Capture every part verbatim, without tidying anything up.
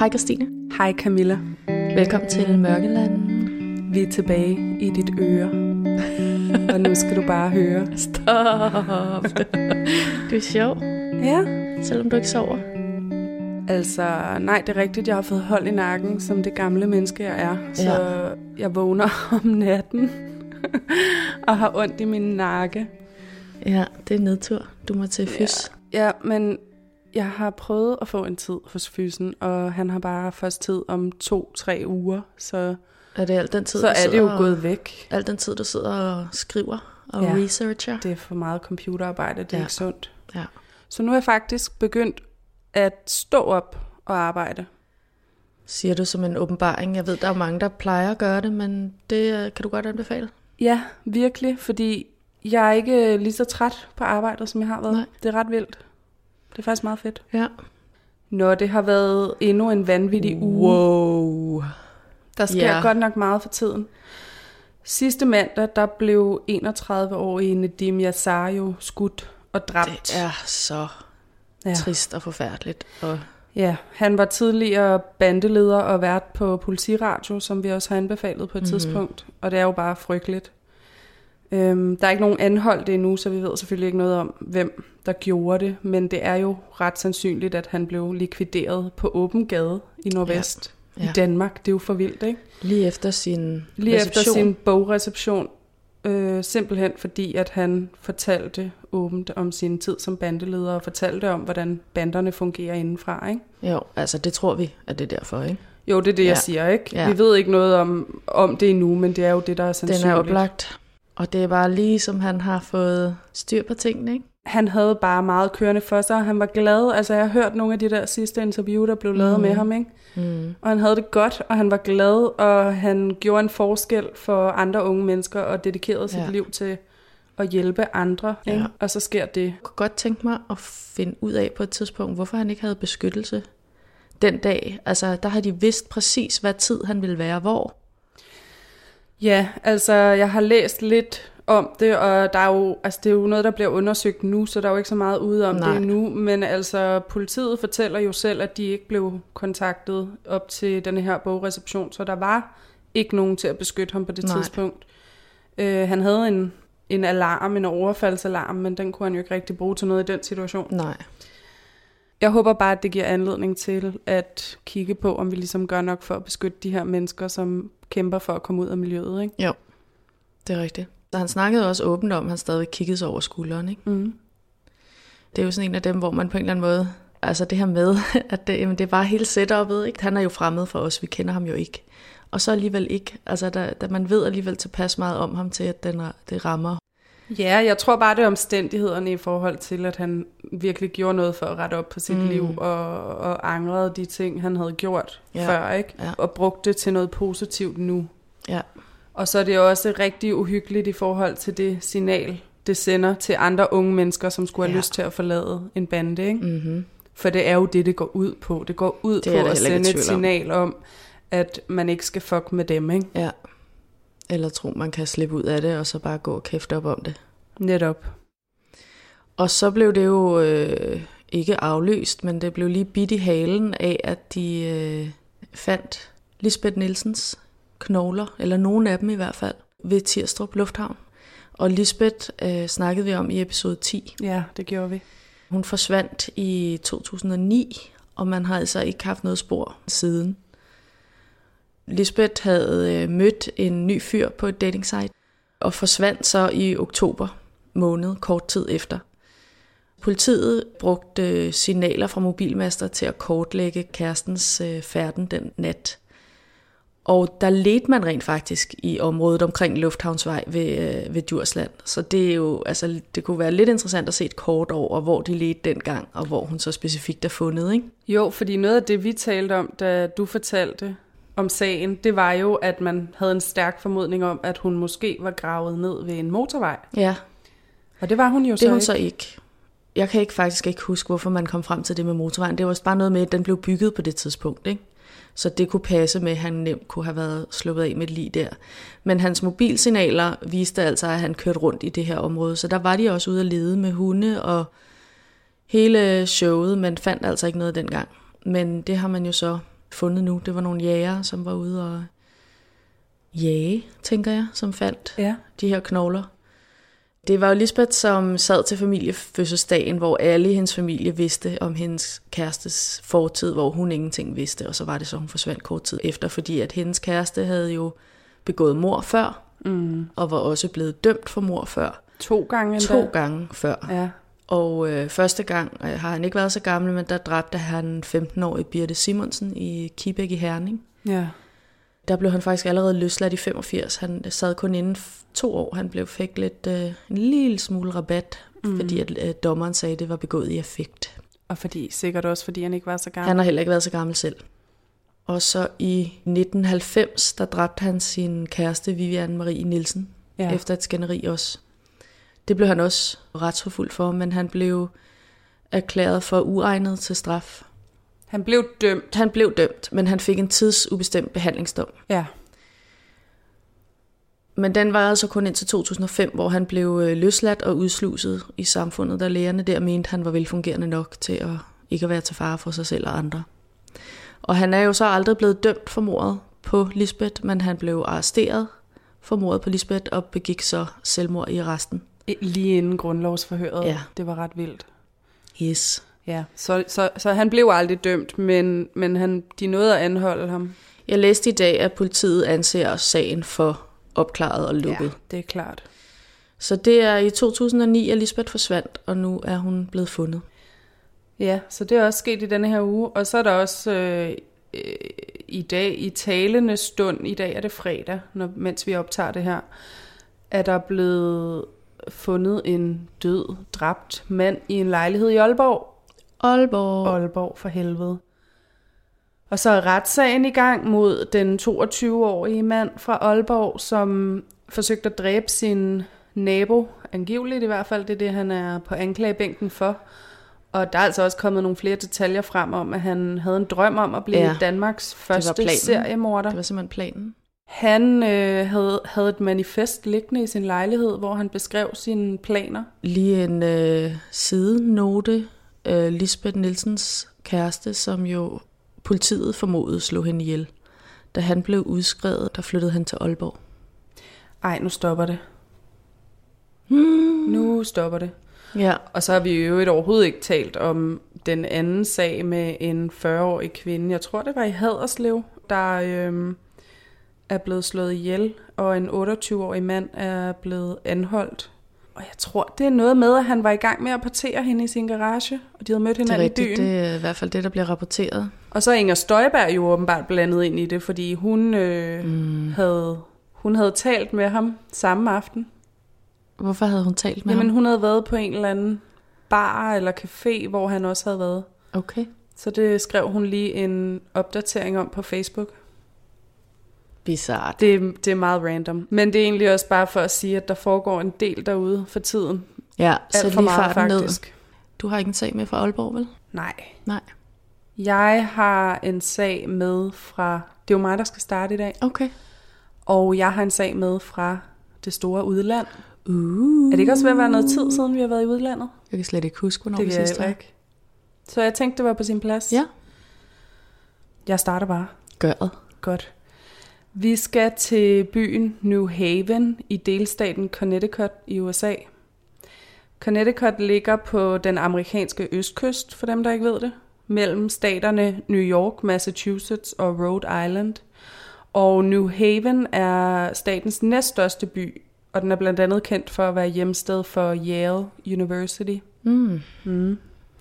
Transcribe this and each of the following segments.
Hej Christine. Hej Camilla. Velkommen til Mørkeland. Vi er tilbage i dit øre. Og nu skal du bare høre. Stop. Du er sjov. Ja. Selvom du ikke sover. Altså, nej, det er rigtigt. Jeg har fået hold i nakken, som det gamle menneske, jeg er. Så ja. Jeg vågner om natten og har ondt i min nakke. Ja, det er nedtur. Du må til fys. Ja, ja, men jeg har prøvet at få en tid hos fysen, og han har bare først tid om to-tre uger. Så er det alt den tid, så er det jo og, gået væk. Alt den tid, du sidder og skriver og ja, researcher? Det er for meget computerarbejde, det er ja. ikke sundt. Ja. Så nu er jeg faktisk begyndt at stå op og arbejde. Siger du som en åbenbaring? Jeg ved, der er mange, der plejer at gøre det, men det kan du godt anbefale? Ja, virkelig, fordi jeg er ikke lige så træt på arbejdet, som jeg har været. Nej. Det er ret vildt. Det er faktisk meget fedt. Ja. Nå, det har været endnu en vanvittig uge. Wow. Der sker yeah. godt nok meget for tiden. Sidste mandag, der blev enogtredive-årige Nedim Yasar jo skudt og dræbt. Det er så ja. trist og forfærdeligt. Og ja, han var tidligere bandeleder og vært på politiradio, som vi også har anbefalet på et mm-hmm. tidspunkt. Og det er jo bare frygteligt. Øhm, der er ikke nogen anholdt endnu, så vi ved selvfølgelig ikke noget om, hvem der gjorde det. Men det er jo ret sandsynligt, at han blev likvideret på åben gade i Nordvest ja. Ja. i Danmark. Det er jo for vildt, ikke? Lige efter sin Lige reception. efter sin bogreception. Øh, simpelthen fordi, at han fortalte åbent om sin tid som bandeleder, og fortalte om, hvordan banderne fungerer indenfra, ikke? Jo, altså det tror vi, at det er derfor, ikke? Jo, det er det, ja. jeg siger, ikke? Ja. Vi ved ikke noget om, om det endnu, men det er jo det, der er sandsynligt. Den er oplagt, og det er bare lige, som han har fået styr på tingene, ikke? Han havde bare meget kørende for sig, og han var glad. Altså, jeg har hørt nogle af de der sidste interview, der blev lavet mm. med ham, ikke? Mm. Og han havde det godt, og han var glad, og han gjorde en forskel for andre unge mennesker, og dedikerede sit ja. liv til at hjælpe andre, ikke? Ja. Og så sker det. Jeg kunne godt tænke mig at finde ud af på et tidspunkt, hvorfor han ikke havde beskyttelse den dag. Altså, der har de vidst præcis, hvad tid han ville være hvor. Ja, altså, jeg har læst lidt om det, og der er jo, altså, det er jo noget, der bliver undersøgt nu, så der er jo ikke så meget ude om Nej. det nu, men altså, politiet fortæller jo selv, at de ikke blev kontaktet op til denne her bogreception, så der var ikke nogen til at beskytte ham på det Nej. tidspunkt. Øh, han havde en, en alarm, en overfaldsalarm, men den kunne han jo ikke rigtig bruge til noget i den situation. Nej. Jeg håber bare, at det giver anledning til at kigge på, om vi ligesom gør nok for at beskytte de her mennesker, som kæmper for at komme ud af miljøet, ikke? Jo, det er rigtigt. Så han snakkede også åbent om, at han stadig kiggede sig over skulderen, ikke? Mm. Det er jo sådan en af dem, hvor man på en eller anden måde, altså det her med, at det, jamen det er bare hele setupet, ikke? Han er jo fremmed for os, vi kender ham jo ikke. Og så alligevel ikke, altså der, der man ved alligevel tilpas meget om ham til, at den, det rammer. Ja, jeg tror bare, det er omstændighederne i forhold til, at han virkelig gjorde noget for at rette op på sit mm. liv, og, og angrede de ting, han havde gjort ja. før, ikke? Ja. Og brugte det til noget positivt nu. Ja. Og så er det også rigtig uhyggeligt i forhold til det signal, det sender til andre unge mennesker, som skulle have ja. lyst til at forlade en bande, ikke? Mm-hmm. For det er jo det, det går ud på. Det går ud det på at sende et signal om, at man ikke skal fuck med dem, ikke? Ja. Eller tro, man kan slippe ud af det, og så bare gå og kæfte op om det. Netop. Og så blev det jo øh, ikke afløst, men det blev lige bidt i halen af, at de øh, fandt Lisbeth Nielsens knogler, eller nogen af dem i hvert fald, ved Tirstrup Lufthavn. Og Lisbeth øh, snakkede vi om i episode ti. Ja, det gjorde vi. Hun forsvandt i to tusind og ni, og man har altså ikke haft noget spor siden. Lisbeth havde øh, mødt en ny fyr på et datingsite, og forsvandt så i oktober måned, kort tid efter. Politiet brugte signaler fra mobilmaster til at kortlægge kærestens øh, færden den nat. Og der ledte man rent faktisk i området omkring Lufthavnsvej ved, øh, ved Djursland. Så det er jo, altså, det kunne være lidt interessant at se et kort over, hvor de ledte dengang, og hvor hun så specifikt er fundet, ikke? Jo, fordi noget af det, vi talte om, da du fortalte om sagen, det var jo, at man havde en stærk formodning om, at hun måske var gravet ned ved en motorvej. Ja. Og det var hun jo det så hun ikke. så ikke. Jeg kan ikke faktisk ikke huske, hvorfor man kom frem til det med motorvejen. Det var bare noget med, at den blev bygget på det tidspunkt, ikke? Så det kunne passe med, at han nemt kunne have været sluppet af med et lig der. Men hans mobilsignaler viste altså, at han kørte rundt i det her område. Så der var de også ude at lede med hunde og hele showet, men fandt altså ikke noget dengang. Men det har man jo så fundet nu. Det var nogle jægere, som var ude og jage, tænker jeg, som fandt ja. de her knogler. Det var jo Lisbeth, som sad til familiefødselsdagen, hvor alle i hendes familie vidste om hendes kærestes fortid, hvor hun ingenting vidste, og så var det så, hun forsvandt kort tid efter, fordi at hendes kæreste havde jo begået mord før, mm. og var også blevet dømt for mord før. To gange endda? To gange før. Ja. Og øh, første gang øh, har han ikke været så gammel, men der dræbte han femten-årige Birte Simonsen i Kibæk i Herning. Ja. Der blev han faktisk allerede løsladt i femogfirs. Han sad kun inden to år. Han blev fik lidt øh, en lille smule rabat, mm. fordi at øh, dommeren sagde, at det var begået i affekt. Og fordi sikkert også, fordi han ikke var så gammel. Han har heller ikke været så gammel selv. Og så i nitten halvfems, der dræbte han sin kæreste Vivian Marie Nielsen, ja. Efter et skænderi også. Det blev han også retsforfulgt for, men han blev erklæret for uegnet til straf. Han blev dømt? Han blev dømt, men han fik en tidsubestemt behandlingsdom. Ja. Men den var altså kun indtil to tusind og fem, hvor han blev løsladt og udsluset i samfundet, da lægerne der mente, han var velfungerende nok til at ikke at være til fare for sig selv og andre. Og han er jo så aldrig blevet dømt for mordet på Lisbeth, men han blev arresteret for mordet på Lisbeth og begik så selvmord i arresten. Lige inden grundlovsforhøret. Ja. Det var ret vildt. Yes. Ja, så, så, så han blev aldrig dømt, men, men han, de nåede at anholde ham. Jeg læste i dag, at politiet anser sagen for opklaret og lukket. Ja, det er klart. Så det er i to tusind og ni, at Lisbeth forsvandt, og nu er hun blevet fundet. Ja, så det er også sket i denne her uge. Og så er der også øh, øh, i dag, i talende stund, i dag er det fredag, når, mens vi optager det her, er der blevet fundet en død, dræbt mand i en lejlighed i Aalborg. Aalborg. Aalborg, for helvede. Og så er retssagen i gang mod den toogtyve-årige mand fra Aalborg, som forsøgte at dræbe sin nabo, angiveligt i hvert fald, det er det, han er på anklagebænken for. Og der er altså også kommet nogle flere detaljer frem om, at han havde en drøm om at blive ja, Danmarks første seriemorder. Det var simpelthen planen. Han øh, havde, havde et manifest liggende i sin lejlighed, hvor han beskrev sine planer. Lige en øh, sidenote. Øh, Lisbeth Nielsens kæreste, som jo politiet formodede slog hende ihjel. Da han blev udskrevet, der flyttede han til Aalborg. Ej, nu stopper det. Hmm. Nu stopper det. Ja. Og så har vi jo et overhovedet ikke talt om den anden sag med en fyrre-årig kvinde. Jeg tror, det var i Haderslev, der øhm, er blevet slået ihjel, og en otteogtyve-årig mand er blevet anholdt. Og jeg tror, det er noget med, at han var i gang med at partere hende i sin garage, og de havde mødt hinanden i byen. Det er i hvert fald det, der bliver rapporteret. Og så er Inger Støjberg jo åbenbart blandet ind i det, fordi hun, øh, mm. havde, hun havde talt med ham samme aften. Hvorfor havde hun talt med Jamen, ham? Jamen, hun havde været på en eller anden bar eller café, hvor han også havde været. Okay. Så det skrev hun lige en opdatering om på Facebook. Bizarrt. Det, det er meget random. Men det er egentlig også bare for at sige, at der foregår en del derude for tiden. Ja, så lige farten ned. Faktisk. Du har ikke en sag med fra Aalborg, vel? Nej. Nej. Jeg har en sag med fra... Det er jo mig, der skal starte i dag. Okay. Og jeg har en sag med fra det store udland. Uh. Er det ikke også ved at være noget tid siden, vi har været i udlandet? Jeg kan slet ikke huske, hvornår det vi sidst var. Ikke. Så jeg tænkte, det var på sin plads. Ja. Jeg starter bare. Gør det. Godt. Vi skal til byen New Haven i delstaten Connecticut i U S A. Connecticut ligger på den amerikanske østkyst, for dem, der ikke ved det, mellem staterne New York, Massachusetts og Rhode Island. Og New Haven er statens næststørste by, og den er blandt andet kendt for at være hjemsted for Yale University. Mm. Mm.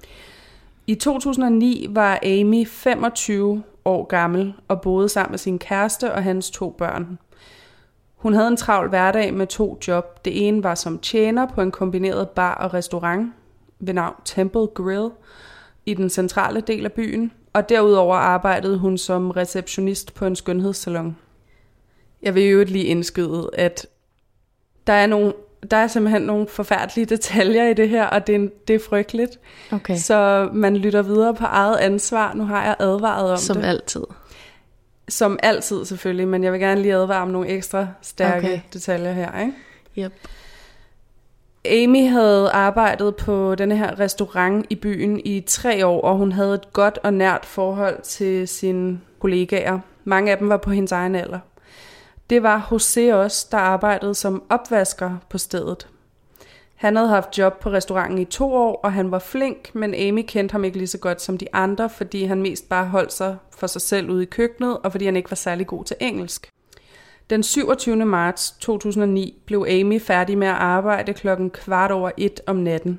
I to tusind og ni var Amy femogtyve år gammel og boede sammen med sin kæreste og hans to børn. Hun havde en travl hverdag med to job. Det ene var som tjener på en kombineret bar og restaurant ved navn Temple Grill i den centrale del af byen, og derudover arbejdede hun som receptionist på en skønhedssalon. Jeg vil jo lige indskyde, at der er, nogle, der er simpelthen nogle forfærdelige detaljer i det her, og det er, det er frygteligt. Okay. Så man lytter videre på eget ansvar. Nu har jeg advaret om Som det. Som altid. Som altid selvfølgelig, men jeg vil gerne lige advare om nogle ekstra stærke okay. detaljer her, ikke? Yep. Amy havde arbejdet på denne her restaurant i byen i tre år, og hun havde et godt og nært forhold til sine kollegaer. Mange af dem var på hendes egen alder. Det var José også, der arbejdede som opvasker på stedet. Han havde haft job på restauranten i to år, og han var flink, men Amy kendte ham ikke lige så godt som de andre, fordi han mest bare holdt sig for sig selv ude i køkkenet, og fordi han ikke var særlig god til engelsk. Den syvogtyvende marts to tusind og ni blev Amy færdig med at arbejde klokken kvart over et om natten.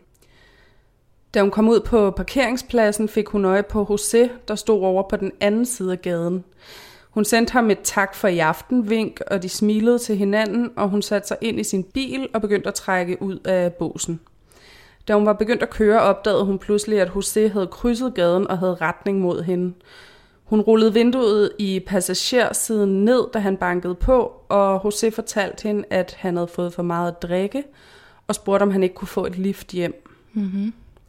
Da hun kom ud på parkeringspladsen, fik hun øje på José, der stod over på den anden side af gaden. Hun sendte ham et tak for i aften vink, og de smilede til hinanden, og hun satte sig ind i sin bil og begyndte at trække ud af båsen. Da hun var begyndt at køre, opdagede hun pludselig, at José havde krydset gaden og havde retning mod hende. Hun rullede vinduet i passagersiden ned, da han bankede på, og José fortalte hende, at han havde fået for meget at drikke, og spurgte, om han ikke kunne få et lift hjem. Mm-hmm.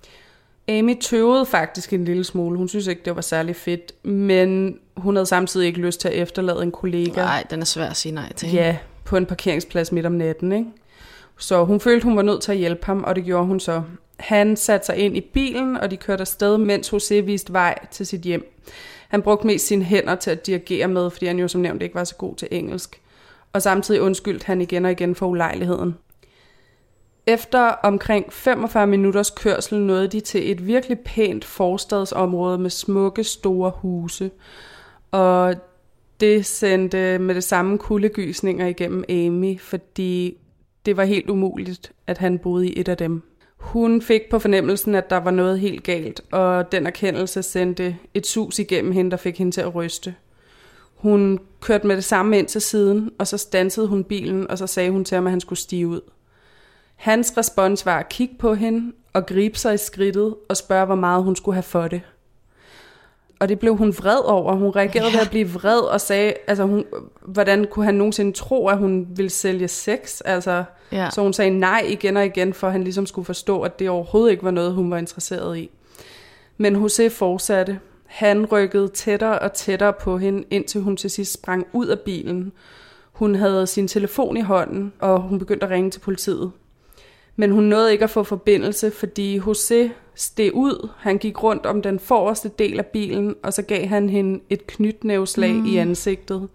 Amy tøvede faktisk en lille smule. Hun synes ikke, det var særlig fedt, men hun havde samtidig ikke lyst til at efterlade en kollega. Nej, den er svær at sige nej til. Ja, på en parkeringsplads midt om natten, ikke? Så hun følte, hun var nødt til at hjælpe ham, og det gjorde hun så. Han satte sig ind i bilen, og de kørte afsted, mens José viste vej til sit hjem. Han brugte mest sine hænder til at dirigere med, fordi han jo som nævnt ikke var så god til engelsk. Og samtidig undskyldte han igen og igen for ulejligheden. Efter omkring femogfyrre minutters kørsel nåede de til et virkelig pænt forstadsområde med smukke, store huse. Og det sendte med det samme kuldegysninger igennem Amy, fordi det var helt umuligt, at han boede i et af dem. Hun fik på fornemmelsen, at der var noget helt galt, og den erkendelse sendte et sus igennem hende, der fik hende til at ryste. Hun kørte med det samme ind til siden, og så standsede hun bilen, og så sagde hun til ham, at han skulle stige ud. Hans respons var at kigge på hende og gribe sig i skridtet og spørge, hvor meget hun skulle have for det. Og det blev hun vred over. Hun reagerede ja. ved at blive vred og sagde, altså hun, hvordan kunne han nogensinde tro, at hun ville sælge sex? Altså, ja. Så hun sagde nej igen og igen, for han ligesom skulle forstå, at det overhovedet ikke var noget, hun var interesseret i. Men José fortsatte. Han rykkede tættere og tættere på hende, indtil hun til sidst sprang ud af bilen. Hun havde sin telefon i hånden, og hun begyndte at ringe til politiet. Men hun nåede ikke at få forbindelse, fordi José steg ud. Han gik rundt om den forreste del af bilen, og så gav han hende et knytnæveslag mm. i ansigtet.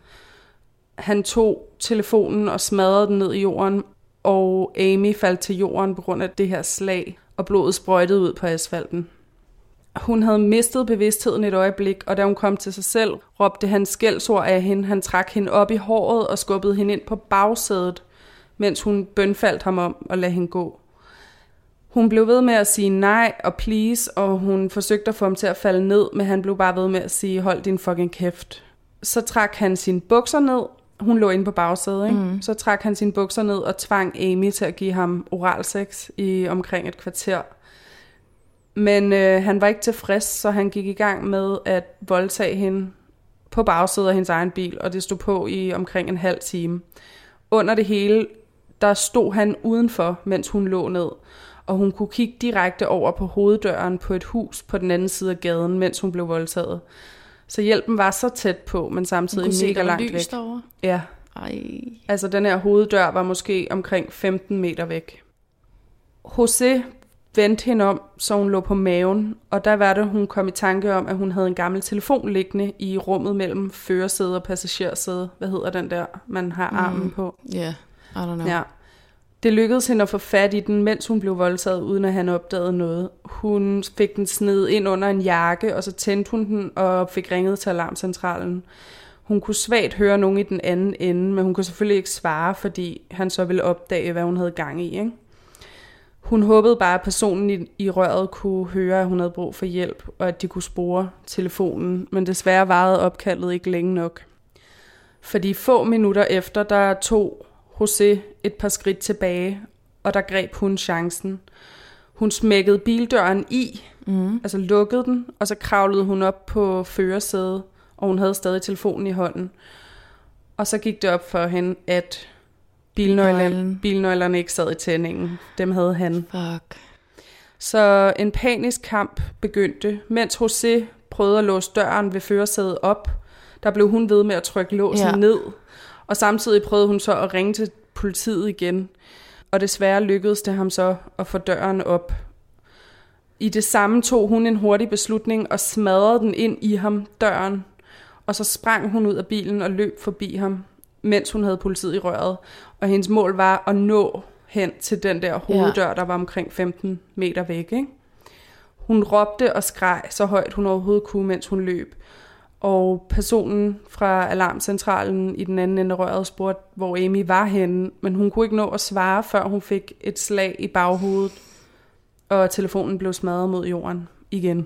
Han tog telefonen og smadrede den ned i jorden, og Amy faldt til jorden på grund af det her slag, og blodet sprøjtede ud på asfalten. Hun havde mistet bevidstheden et øjeblik, og da hun kom til sig selv, råbte han skældsord af hende. Han trak hende op i håret og skubbede hende ind på bagsædet, mens hun bønfaldt ham om at lade hende gå. Hun blev ved med at sige nej og please, og hun forsøgte at få ham til at falde ned, men han blev bare ved med at sige, hold din fucking kæft. Så trak han sine bukser ned. Hun lå inde på bagsædet, ikke? Mm. Så trak han sine bukser ned og tvang Amy til at give ham oralsex i omkring et kvarter. Men øh, han var ikke tilfreds, så han gik i gang med at voldtage hende på bagsædet af hendes egen bil, og det stod på i omkring en halv time. Under det hele, der stod han udenfor, mens hun lå ned, og hun kunne kigge direkte over på hoveddøren på et hus på den anden side af gaden, mens hun blev voldtaget. Så hjælpen var så tæt på, men samtidig mega langt væk. Derovre. Ja. Ej. Altså den her hoveddør var måske omkring femten meter væk. José vendte hende om, så hun lå på maven, og der var det, hun kom i tanke om, at hun havde en gammel telefon liggende i rummet mellem førersæde og passagersæde. Hvad hedder den der, man har armen mm. på? Ja, yeah, I don't know. Ja. Det lykkedes hende at få fat i den, mens hun blev voldtaget, uden at han opdagede noget. Hun fik den snedet ind under en jakke, og så tændte hun den og fik ringet til alarmcentralen. Hun kunne svagt høre nogen i den anden ende, men hun kunne selvfølgelig ikke svare, fordi han så ville opdage, hvad hun havde gang i, ikke? Hun håbede bare, at personen i, i røret kunne høre, at hun havde brug for hjælp, og at de kunne spore telefonen, men desværre varede opkaldet ikke længe nok. Fordi få minutter efter, der tog José et par skridt tilbage, og der greb hun chancen. Hun smækkede bildøren i, mm. altså lukkede den, og så kravlede hun op på førersædet, og hun havde stadig telefonen i hånden. Og så gik det op for hende, at bilnøglerne, bilnøglerne ikke sad i tændingen. Dem havde han. Fuck. Så en panisk kamp begyndte, mens José prøvede at låse døren ved førersædet op. Der blev hun ved med at trykke låsen ja. ned, og samtidig prøvede hun så at ringe til politiet igen. og desværre lykkedes det ham så at få døren op. I det samme tog hun en hurtig beslutning og smadrede den ind i ham, døren, og så sprang hun ud af bilen og løb forbi ham, mens hun havde politiet i røret, og hendes mål var at nå hen til den der hoveddør, ja. Der var omkring femten meter væk, ikke? Hun råbte og skreg så højt hun overhovedet kunne, mens hun løb. Og personen fra alarmcentralen i den anden ende af røret spurgte, hvor Amy var henne, men hun kunne ikke nå at svare, før hun fik et slag i baghovedet, og telefonen blev smadret mod jorden igen.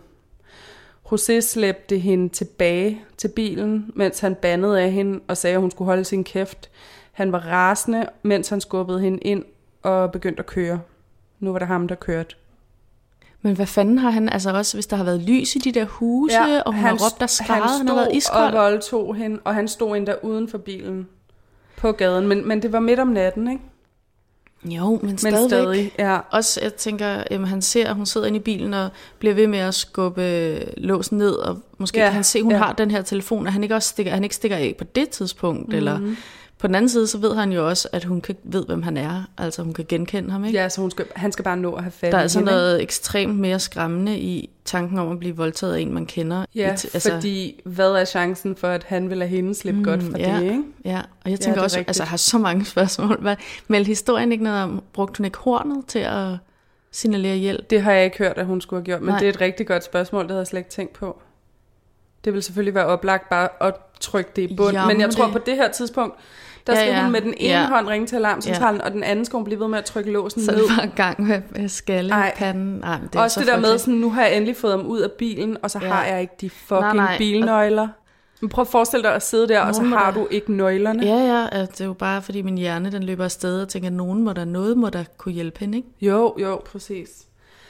José slæbte hende tilbage til bilen, mens han bandede af hende og sagde, at hun skulle holde sin kæft. Han var rasende, mens han skubbede hende ind og begyndte at køre. Nu var det ham, der kørte. Men hvad fanden har han, altså også hvis der har været lys i de der huse, ja, og hun han, har råbt og skreget, han, han har været iskold. Og voldtog hende, og han stod endda uden for bilen på gaden. Men, men det var midt om natten, ikke? Jo, men, men stadigvæk. Stadig, ja. Også, jeg tænker, jamen, han ser, at hun sidder inde i bilen og bliver ved med at skubbe låsen ned, og måske ja, kan han se, at hun ja. har den her telefon, og han ikke, også stikker, han ikke stikker af på det tidspunkt, mm-hmm. eller på den anden side, så ved han jo også, at hun kan, ved, hvem han er, altså hun kan genkende ham, ikke? Ja, så hun skal, han skal bare nå at have fat i Der er altså noget ekstremt mere skræmmende i tanken om at blive voldtaget af en, man kender. Ja, altså, fordi hvad er chancen for, at han vil lade hende slippe mm, godt fra ja, det, ikke? Ja, og jeg tænker ja, også, rigtigt. altså jeg har så mange spørgsmål. Men historien ikke noget om, brugte hun ikke hornet til at signalere hjælp? Det har jeg ikke hørt, at hun skulle have gjort, men Nej. det er et rigtig godt spørgsmål, det havde jeg slet ikke tænkt på. Det vil selvfølgelig være oplagt bare at trykke det i bund, men jeg tror det... på det her tidspunkt, der skal ja, ja. hun med den ene ja. hånd ringe til alarmcentralen, ja. og den anden skal hun blive ved med at trykke låsen så ned. Så det var gang med skaldepanden. Også det der med, sådan, nu har jeg endelig fået dem ud af bilen, og så ja. har jeg ikke de fucking nej, nej. bilnøgler. Men prøv at forestille dig at sidde der, nogen og så har der... du ikke nøglerne. Ja, ja, det er jo bare fordi min hjerne den løber afsted og tænker, at nogen må der noget må der kunne hjælpe hende, ikke? Jo, jo, præcis.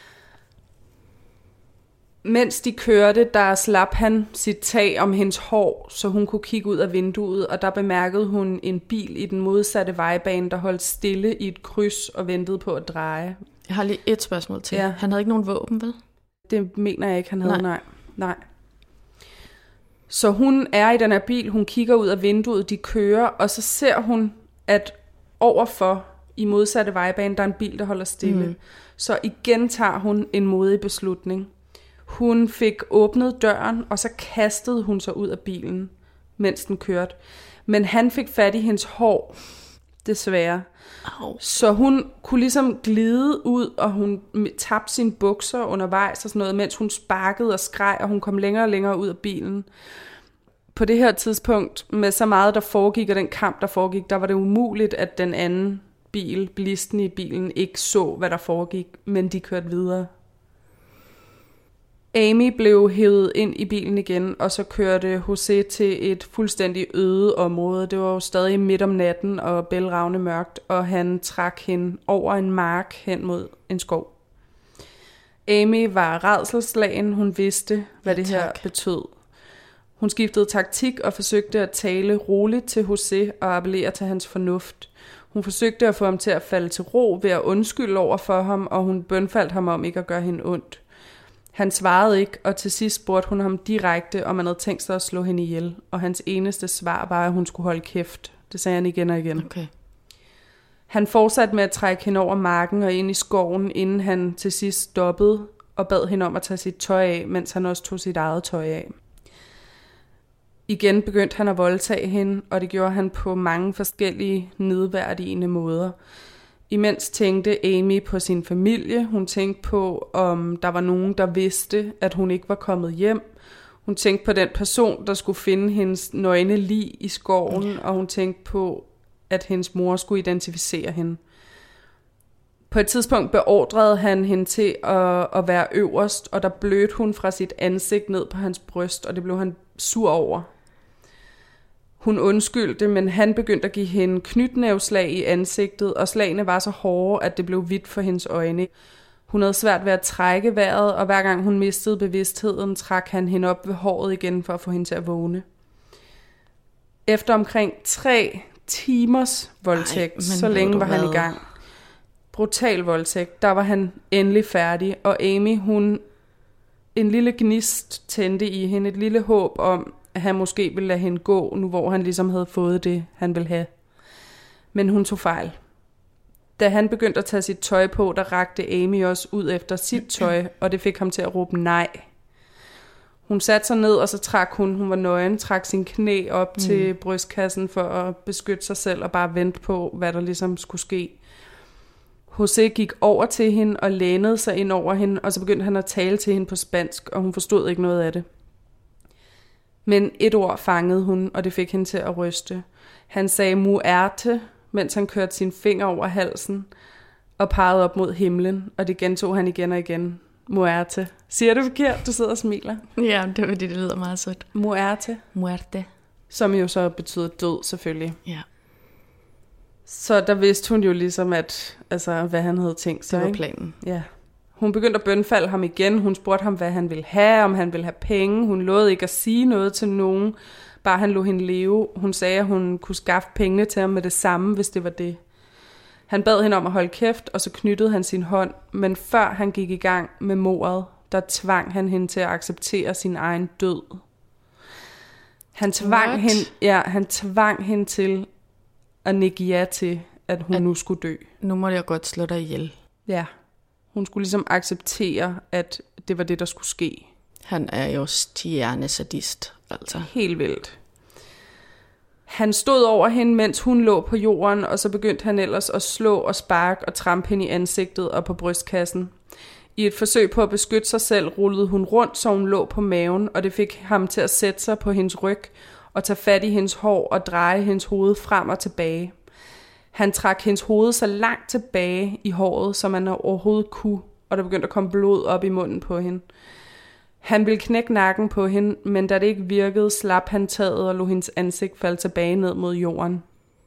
Mens de kørte, der slap han sit tag om hendes hår, så hun kunne kigge ud af vinduet, og der bemærkede hun en bil i den modsatte vejbane, der holdt stille i et kryds og ventede på at dreje. Jeg har lige et spørgsmål til. Ja. Han havde ikke nogen våben, vel? Det mener jeg ikke, han havde, nej. nej. nej. Så hun er i den her bil, hun kigger ud af vinduet, de kører, og så ser hun, at overfor i modsatte vejbane, der er en bil, der holder stille. Mm. Så igen tager hun en modig beslutning. Hun fik åbnet døren, og så kastede hun sig ud af bilen, mens den kørte. Men han fik fat i hendes hår, desværre. Oh. Så hun kunne ligesom glide ud, og hun tabte sine bukser undervejs og sådan noget, mens hun sparkede og skreg, og hun kom længere og længere ud af bilen. På det her tidspunkt, med så meget der foregik, og den kamp der foregik, der var det umuligt, at den anden bil, bilisten i bilen, ikke så, hvad der foregik, men de kørte videre. Amy blev hævet ind i bilen igen, og så kørte José til et fuldstændig øde område. Det var jo stadig midt om natten og bælragende mørkt, og han trak hende over en mark hen mod en skov. Amy var rædselsslagen. Hun vidste, hvad ja, det her tak. betød. Hun skiftede taktik og forsøgte at tale roligt til José og appellere til hans fornuft. Hun forsøgte at få ham til at falde til ro ved at undskylde over for ham, og hun bønfaldt ham om ikke at gøre hende ondt. Han svarede ikke, og til sidst spurgte hun ham direkte, om han havde tænkt sig at slå hende ihjel. Og hans eneste svar var, at hun skulle holde kæft. Det sagde han igen og igen. Okay. Han fortsatte med at trække hende over marken og ind i skoven, inden han til sidst stoppede og bad hende om at tage sit tøj af, mens han også tog sit eget tøj af. Igen begyndte han at voldtage hende, og det gjorde han på mange forskellige nedværdigende måder. Imens tænkte Amy på sin familie. Hun tænkte på, om der var nogen, der vidste, at hun ikke var kommet hjem. Hun tænkte på den person, der skulle finde hendes nøgne lig i skoven, okay. og hun tænkte på, at hendes mor skulle identificere hende. På et tidspunkt beordrede han hende til at, at være øverst, og der blødte hun fra sit ansigt ned på hans bryst, og det blev han sur over. Hun undskyldte, men han begyndte at give hende knytnæveslag i ansigtet, og slagene var så hårde, at det blev hvidt for hendes øjne. Hun havde svært ved at trække vejret, og hver gang hun mistede bevidstheden, trak han hende op ved håret igen for at få hende til at vågne. Efter omkring tre timers voldtægt, Ej, så længe var han i gang. Brutal voldtægt, der var han endelig færdig, og Amy, hun en lille gnist tændte i hende, et lille håb om, at han måske ville lade hende gå, nu hvor han ligesom havde fået det, han ville have. Men hun tog fejl. Da han begyndte at tage sit tøj på, der rakte Amy også ud efter sit tøj, og det fik ham til at råbe nej. Hun satte sig ned, og så trak hun, hun var nøgen, trak sin knæ op mm. til brystkassen for at beskytte sig selv og bare vente på, hvad der ligesom skulle ske. José gik over til hende og lænede sig ind over hende, og så begyndte han at tale til hende på spansk, og hun forstod ikke noget af det. Men et ord fangede hun, og det fik hende til at ryste. Han sagde muerte, mens han kørte sin finger over halsen og pegede op mod himlen, og det gentog han igen og igen. Muerte. Siger du forkert? Du sidder og smiler. Ja, det er fordi, det lyder meget sødt. Muerte. Muerte. Som jo så betyder død, selvfølgelig. Ja. Så der vidste hun jo ligesom, at, altså, hvad han havde tænkt sig. Det var planen. Ja. Hun begyndte at bønfalde ham igen. Hun spurgte ham, hvad han ville have, om han ville have penge. Hun lovede ikke at sige noget til nogen, bare han lod hende leve. Hun sagde, at hun kunne skaffe pengene til ham med det samme, hvis det var det. Han bad hende om at holde kæft, og så knyttede han sin hånd. Men før han gik i gang med mordet, der tvang han hende til at acceptere sin egen død. Han tvang, hende, ja, han tvang hende til at nikke ja til, at hun at, nu skulle dø. Nu må jeg godt slå dig ihjel. Ja, hun skulle ligesom acceptere, at det var det, der skulle ske. Han er jo stjernesadist, altså. Helt vildt. Han stod over hende, mens hun lå på jorden, og så begyndte han ellers at slå og sparke og trampe hende i ansigtet og på brystkassen. I et forsøg på at beskytte sig selv, rullede hun rundt, så hun lå på maven, og det fik ham til at sætte sig på hendes ryg og tage fat i hendes hår og dreje hendes hoved frem og tilbage. Han trak hendes hoved så langt tilbage i håret, som han overhovedet kunne, og der begyndte at komme blod op i munden på hende. Han ville knække nakken på hende, men da det ikke virkede, slap han taget og lod hendes ansigt falde tilbage ned mod jorden.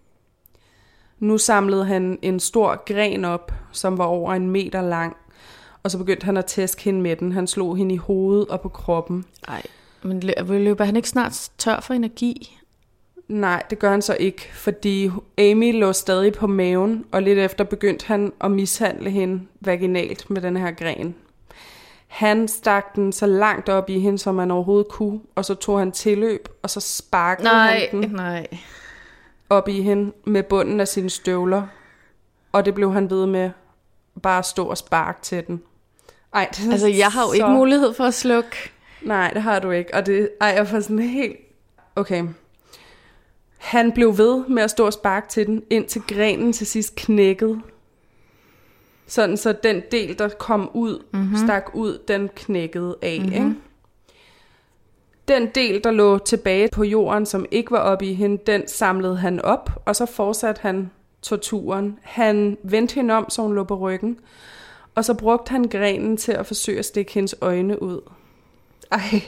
Nu samlede han en stor gren op, som var over en meter lang, og så begyndte han at tæske hende med den. Han slog hende i hovedet og på kroppen. Ej, men løber han ikke snart tør for energi? Nej, det gør han så ikke, fordi Amy lå stadig på maven, og lidt efter begyndte han at mishandle hende vaginalt med den her gren. Han stak den så langt op i hende, som han overhovedet kunne, og så tog han tilløb, og så sparkede nej, han den nej. op i hende med bunden af sine støvler. Og det blev han ved med bare at stå og sparke til den. Ej, det er altså, jeg har jo så... ikke mulighed for at slukke. Nej, det har du ikke. Og det ej, jeg får sådan helt... Okay. Han blev ved med at stå og sparke til den, indtil grenen til sidst knækkede. Sådan så den del, der kom ud, mm-hmm. stak ud, den knækkede af. Mm-hmm. Ikke? Den del, der lå tilbage på jorden, som ikke var oppe i hende, den samlede han op, og så fortsatte han torturen. Han vendte hende om, så hun lå på ryggen, og så brugte han grenen til at forsøge at stikke hendes øjne ud. Ej.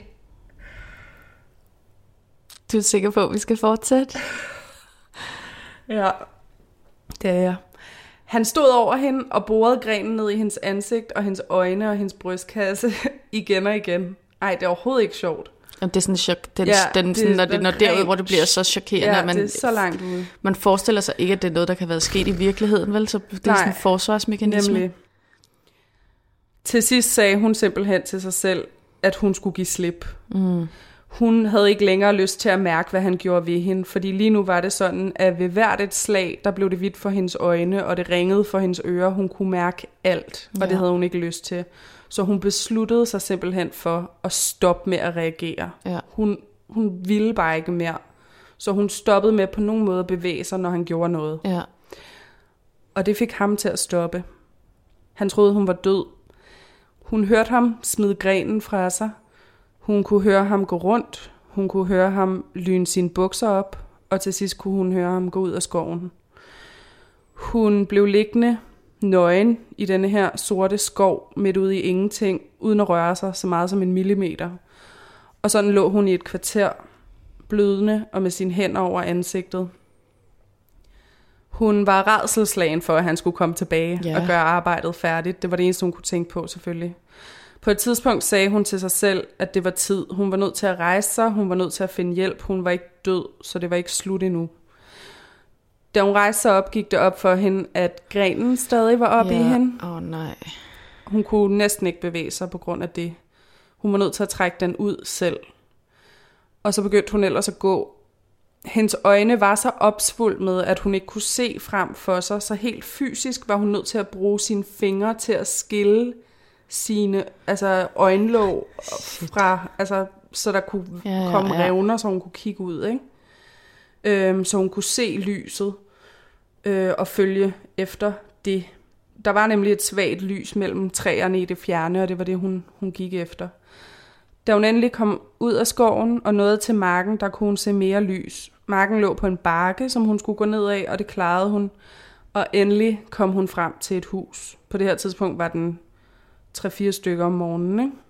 Du er sikker på, at vi skal fortsætte? Ja, det er jeg. Han stod over hende og borede grenen ned i hendes ansigt og hendes øjne og hendes brystkasse igen og igen. Ej, det er overhovedet ikke sjovt. Det er sådan chok. Den, ja, den, det, sådan, når det når derud, hvor det bliver så chokerende. Ja, man, det er så langt ude. Man forestiller sig ikke, at det er noget, der kan være sket i virkeligheden, vel? Så det er Nej, sådan en forsvarsmekanisme. Nemlig. Til sidst sagde hun simpelthen til sig selv, at hun skulle give slip. Mm. Hun havde ikke længere lyst til at mærke, hvad han gjorde ved hende, fordi lige nu var det sådan, at ved hvert et slag, der blev det hvidt for hendes øjne, og det ringede for hendes ører. Hun kunne mærke alt, og ja. Det havde hun ikke lyst til. Så hun besluttede sig simpelthen for at stoppe med at reagere. Ja. Hun, hun ville bare ikke mere. Så hun stoppede med på nogen måde at bevæge sig, når han gjorde noget. Ja. Og det fik ham til at stoppe. Han troede, hun var død. Hun hørte ham smide grenen fra sig. Hun kunne høre ham gå rundt. Hun kunne høre ham lyne sine bukser op. Og til sidst kunne hun høre ham gå ud af skoven. Hun blev liggende nøgen i denne her sorte skov midt ude i ingenting, uden at røre sig så meget som en millimeter. Og sådan lå hun i et kvarter, blødende og med sine hænder over ansigtet. Hun var rædselsslagen for, at han skulle komme tilbage ja. og gøre arbejdet færdigt. Det var det eneste, hun kunne tænke på, selvfølgelig. På et tidspunkt sagde hun til sig selv, at det var tid. Hun var nødt til at rejse sig, hun var nødt til at finde hjælp. Hun var ikke død, så det var ikke slut endnu. Da hun rejste sig op, gik det op for hende, at grenen stadig var oppe ja. i hende. Åh oh, nej. Hun kunne næsten ikke bevæge sig på grund af det. Hun var nødt til at trække den ud selv. Og så begyndte hun ellers at gå Hendes øjne var så opsvulmede, at hun ikke kunne se frem for sig, så helt fysisk var hun nødt til at bruge sine fingre til at skille sine altså øjenlåg fra, altså, så der kunne ja, ja, komme ja. revner, så hun kunne kigge ud, ikke? Øhm, så hun kunne se lyset øh, og følge efter det. Der var nemlig et svagt lys mellem træerne i det fjerne, og det var det, hun, hun gik efter. Da hun endelig kom ud af skoven og nåede til marken, der kunne hun se mere lys. Marken lå på en bakke, som hun skulle gå ned af, og det klarede hun. Og endelig kom hun frem til et hus. På det her tidspunkt var den tre-fire stykker om morgenen, ikke?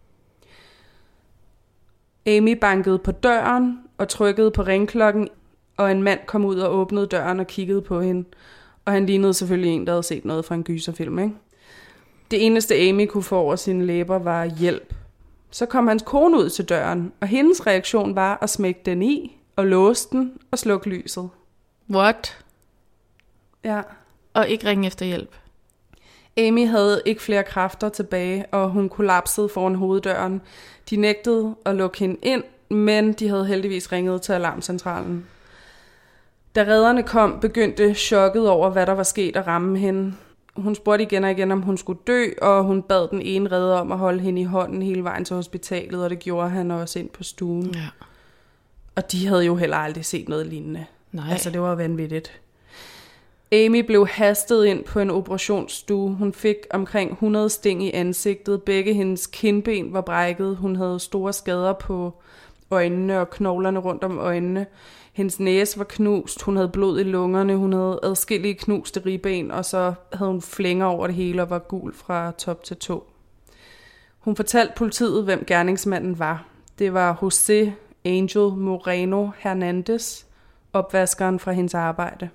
Amy bankede på døren og trykkede på ringklokken, og en mand kom ud og åbnede døren og kiggede på hende. Og han lignede selvfølgelig en, der havde set noget fra en gyserfilm, ikke? Det eneste Amy kunne få over sine læber var hjælp. Så kom hans kone ud til døren, og hendes reaktion var at smække den i, og låse den og slukke lyset. What? Ja. Og ikke ringe efter hjælp? Amy havde ikke flere kræfter tilbage, og hun kollapsede foran hoveddøren. De nægtede at lukke hende ind, men de havde heldigvis ringet til alarmcentralen. Da redderne kom, begyndte chokket over, hvad der var sket at ramme hende. Hun spurgte igen og igen, om hun skulle dø, og hun bad den ene redder om at holde hende i hånden hele vejen til hospitalet, og det gjorde han også ind på stuen. Ja. Og de havde jo heller aldrig set noget lignende. Nej. Altså, det var vanvittigt. Amy blev hastet ind på en operationsstue. Hun fik omkring hundrede sting i ansigtet. Begge hendes kindben var brækket. Hun havde store skader på øjnene og knoglerne rundt om øjnene. Hendes næse var knust. Hun havde blod i lungerne. Hun havde adskillige knuste ribben, og så havde hun flænger over det hele og var gul fra top til tå. Hun fortalte politiet, hvem gerningsmanden var. Det var José Angel Moreno Hernandez, opvaskeren fra hendes arbejde.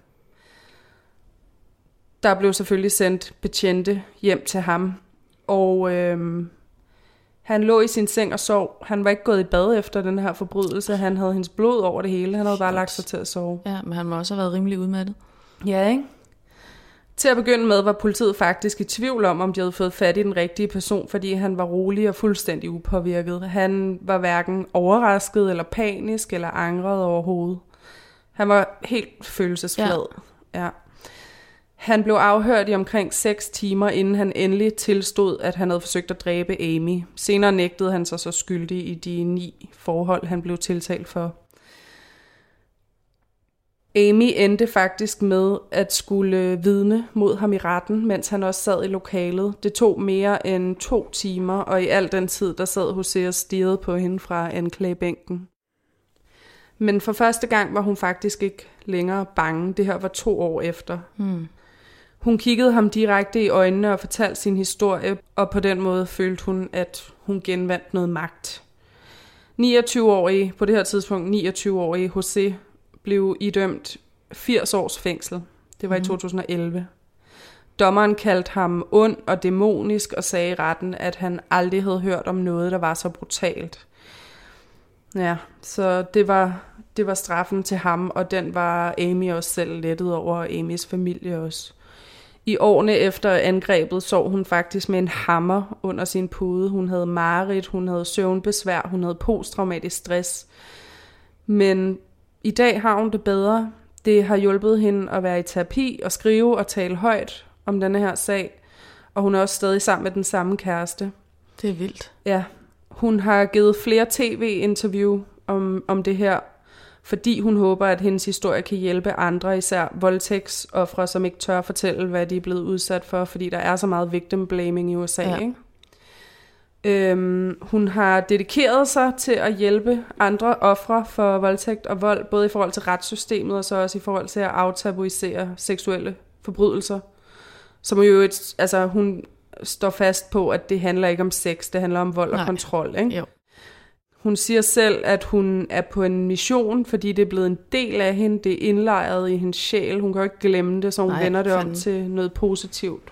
Der blev selvfølgelig sendt betjente hjem til ham, og øhm, han lå i sin seng og sov. Han var ikke gået i bad efter den her forbrydelse. Han havde hendes blod over det hele. Han havde bare lagt sig til at sove. Ja, men han må også have været rimelig udmattet. Ja, ikke? Til at begynde med var politiet faktisk i tvivl om, om de havde fået fat i den rigtige person, fordi han var rolig og fuldstændig upåvirket. Han var hverken overrasket eller panisk eller angret overhovedet. Han var helt følelsesflad. Ja. Ja. Han blev afhørt i omkring seks timer, inden han endelig tilstod, at han havde forsøgt at dræbe Amy. Senere nægtede han sig så skyldig i de ni forhold, han blev tiltalt for. Amy endte faktisk med at skulle vidne mod ham i retten, mens han også sad i lokalet. Det tog mere end to timer, og i al den tid, der sad José og stirrede på hende fra anklagebænken. Men for første gang var hun faktisk ikke længere bange. Det her var to år efter. Hmm. Hun kiggede ham direkte i øjnene og fortalte sin historie, og på den måde følte hun, at hun genvandt noget magt. niogtyve-årige, på det her tidspunkt niogtyve-årige José, blev idømt firs års fængsel. Det var mm. i to tusind og elleve. Dommeren kaldte ham ond og dæmonisk og sagde i retten, at han aldrig havde hørt om noget, der var så brutalt. Ja, så det var, det var straffen til ham, og den var Amy også selv lettet over, og Amys familie også. I årene efter angrebet sov hun faktisk med en hammer under sin pude. Hun havde mareridt, hun havde søvnbesvær, hun havde posttraumatisk stress. Men i dag har hun det bedre. Det har hjulpet hende at være i terapi og skrive og tale højt om denne her sag. Og hun er også stadig sammen med den samme kæreste. Det er vildt. Ja, hun har givet flere tv-interview om, om det her, fordi hun håber, at hendes historie kan hjælpe andre, især voldtægtsofre, som ikke tør fortælle, hvad de er blevet udsat for, fordi der er så meget victim blaming i U S A. Ja. Ikke? Øhm, hun har dedikeret sig til at hjælpe andre ofre for voldtægt og vold, både i forhold til retssystemet og så også i forhold til at aftabuisere seksuelle forbrydelser. Som jo et, altså hun står fast på, at det handler ikke om sex, det handler om vold Nej. og kontrol. Ikke? Jo. Hun siger selv, at hun er på en mission, fordi det er blevet en del af hende, det er indlejret i hendes sjæl. Hun kan jo ikke glemme det, så hun Nej, vender det fanden. om til noget positivt.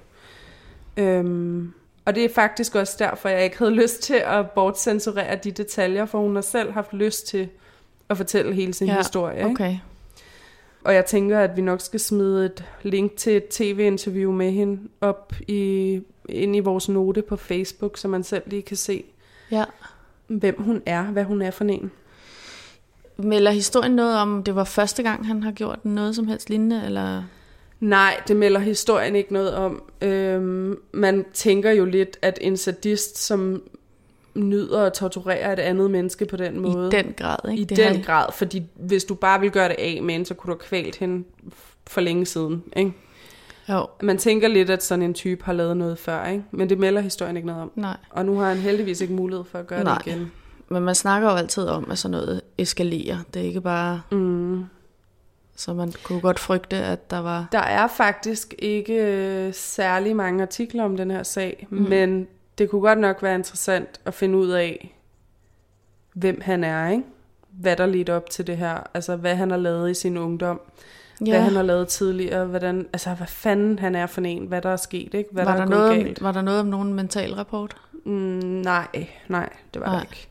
Øhm, og det er faktisk også derfor, jeg ikke havde lyst til at bortcensurere de detaljer, for hun har selv haft lyst til at fortælle hele sin ja, historie. Ikke? Okay. Og jeg tænker, at vi nok skal smide et link til et tv-interview med hende op i, ind i vores note på Facebook, så man selv lige kan se, ja. hvem hun er, hvad hun er for en. melder historien noget om, det var første gang, han har gjort noget som helst lignende, eller? Nej, det melder historien ikke noget om. Øhm, man tænker jo lidt, at en sadist, som nyder at torturere et andet menneske på den måde. I den grad, ikke? I det den her... grad, fordi hvis du bare vil gøre det af med en, så kunne du have kvælt hende for længe siden, ikke? Jo. Man tænker lidt, at sådan en type har lavet noget før, ikke? Men det melder historien ikke noget om. Nej. Og nu har han heldigvis ikke mulighed for at gøre Nej. det igen. Men man snakker jo altid om, at sådan noget eskalerer. Det er ikke bare... Mm. Så man kunne godt frygte, at der var... Der er faktisk ikke særlig mange artikler om den her sag, mm. men det kunne godt nok være interessant at finde ud af, hvem han er, ikke? Hvad der ledte op til det her. Altså, hvad han har lavet i sin ungdom. Ja. Hvad han har lavet tidligere. Hvordan, altså, hvad fanden han er for en. Hvad der er sket, ikke? Hvad var, der der er noget galt. Om, var der noget om nogen mental rapport? Mm, nej, nej, det var nej. det ikke.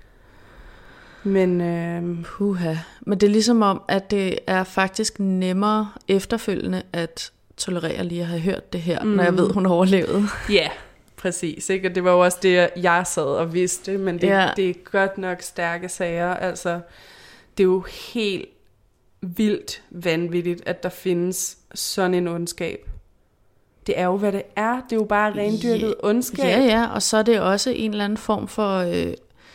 Men, øh... Puha. Men det er ligesom om, at det er faktisk nemmere efterfølgende at tolerere lige at have hørt det her, mm. når jeg ved, hun overlevede. Ja, yeah, præcis. Ikke? Og det var jo også det, jeg sad og vidste, men det, ja. det er godt nok stærke sager. Altså, det er jo helt vildt vanvittigt, at der findes sådan en ondskab. Det er jo, hvad det er. Det er jo bare rendyrket ja. ondskab. Ja, ja, og så er det også en eller anden form for... Øh,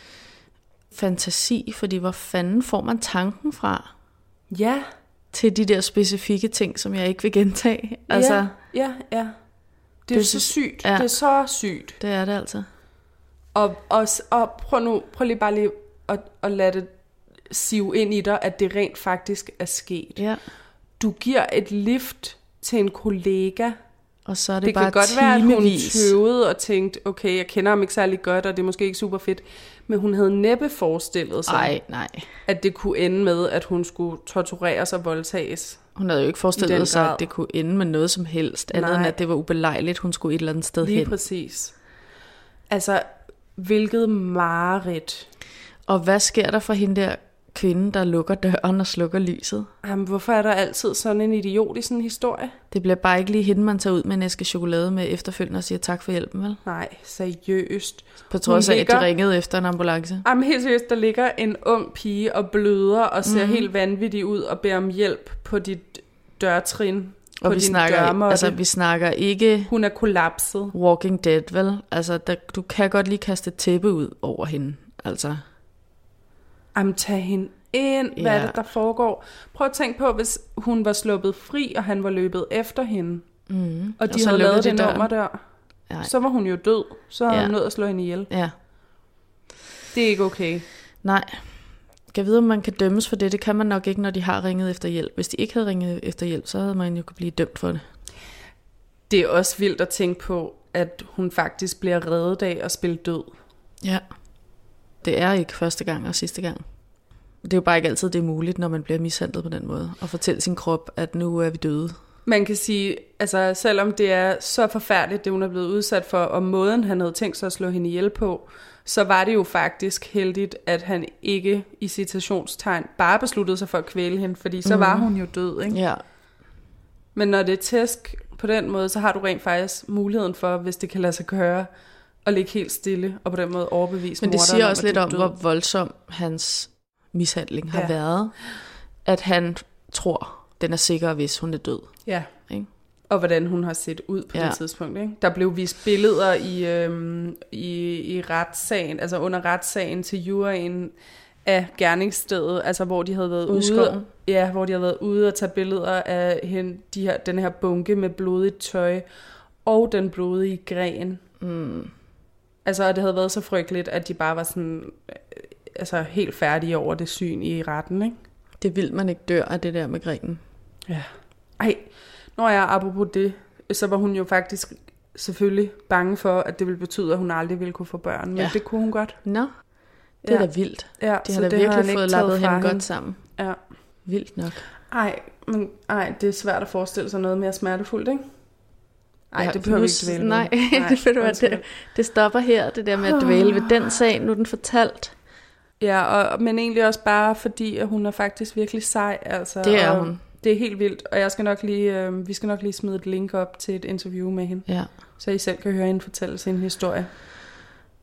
fantasi, fordi hvor fanden får man tanken fra? Ja. Til de der specifikke ting, som jeg ikke vil gentage. Altså, ja, ja, ja. Det er det, jo så sygt. Ja. Det er så sygt. Det er det altså. Og, og, og prøv nu, prøv lige bare lige at, at lade det sive ind i dig, at det rent faktisk er sket. Ja. Du giver et lift til en kollega. Og så er det, det bare kan godt timevis. være, at hun tøvede og tænkte, okay, jeg kender ham ikke særlig godt, og det er måske ikke super fedt. Men hun havde næppe forestillet sig, Ej, nej. at det kunne ende med, at hun skulle tortureres og voldtages. Hun havde jo ikke forestillet sig, at det kunne ende med noget som helst, andet end at det var ubelejligt, hun skulle et eller andet sted Lige hen. Lige præcis. Altså, hvilket mareridt. Og hvad sker der for hende der kvinde, der lukker døren og slukker lyset? Jamen, hvorfor er der altid sådan en idiot i sådan en historie? Det bliver bare ikke lige hende, man tager ud med en æske chokolade med efterfølgende og siger tak for hjælpen, vel? Nej, seriøst. På trods af, ligger... at de ringede efter en ambulance. Jamen helt seriøst, der ligger en ung pige og bløder og ser mm-hmm. helt vanvittig ud og beder om hjælp på dit dørtrin. Og vi snakker, altså, vi snakker ikke... Hun er kollapset. Walking Dead, vel? Altså, der, du kan godt lige kaste et tæppe ud over hende, altså... Jamen, tag hende ind. Hvad ja. er det, der foregår? Prøv at tænke på, hvis hun var sluppet fri, og han var løbet efter hende. Mm. Og de og havde lavet det nummer der. Nej. Så var hun jo død. Så havde ja. hun nødt at slå hende ihjel. Ja. Det er ikke okay. Nej. Jeg ved, om man kan dømmes for det. Det kan man nok ikke, når de har ringet efter hjælp. Hvis de ikke havde ringet efter hjælp, så havde man jo kunne blive dømt for det. Det er også vildt at tænke på, at hun faktisk bliver reddet af at spille død. Ja. Det er ikke første gang og sidste gang. Det er jo bare ikke altid, det er muligt, når man bliver mishandlet på den måde, at fortælle sin krop, at nu er vi døde. Man kan sige, altså selvom det er så forfærdeligt, det hun er blevet udsat for, og måden han havde tænkt sig at slå hende ihjel på, så var det jo faktisk heldigt, at han ikke i citationstegn bare besluttede sig for at kvæle hende, fordi så mm. var hun jo død, ikke? Ja. Men når det er tæsk på den måde, så har du rent faktisk muligheden for, hvis det kan lade sig gøre, at ligge helt stille, og på den måde overbevise Men det siger også lidt om, hvor voldsom hans mishandling har ja. været, at han tror, den er sikker, hvis hun er død. Ja, ikke? Og hvordan hun har set ud på ja. det tidspunkt. Ikke? Der blev vist billeder i, øhm, i, i retssagen, altså under retssagen til juryen af gerningsstedet, altså hvor de havde været ude, ja, hvor de havde været ude og tage billeder af hende, de her, den her bunke med blodigt tøj og den blodige gren. Mm. Altså, og det havde været så frygteligt, at de bare var sådan, altså helt færdige over det syn i retten, ikke? Det vil man ikke dør af det der med grenen. Ja. Ej, når jeg apropos det, så var hun jo faktisk selvfølgelig bange for, at det ville betyde, at hun aldrig ville kunne få børn. Men ja. det kunne hun godt. Nå, det er ja. da vildt. Ja, de har da virkelig fået lappet hende godt sammen. Ja. Vildt nok. Ej, men ej, det er svært at forestille sig noget mere smertefuldt, ikke? Nej, det behøver vi ikke dvæle ved. Nej, Nej det, det, det stopper her, det der med at dvæle ved den sag, nu er den fortalt. Ja, og, men egentlig også bare fordi, at hun er faktisk virkelig sej. Altså, det er hun. Det er helt vildt, og jeg skal nok lige, øh, vi skal nok lige smide et link op til et interview med hende. Ja. Så I selv kan høre hende fortælle sin historie.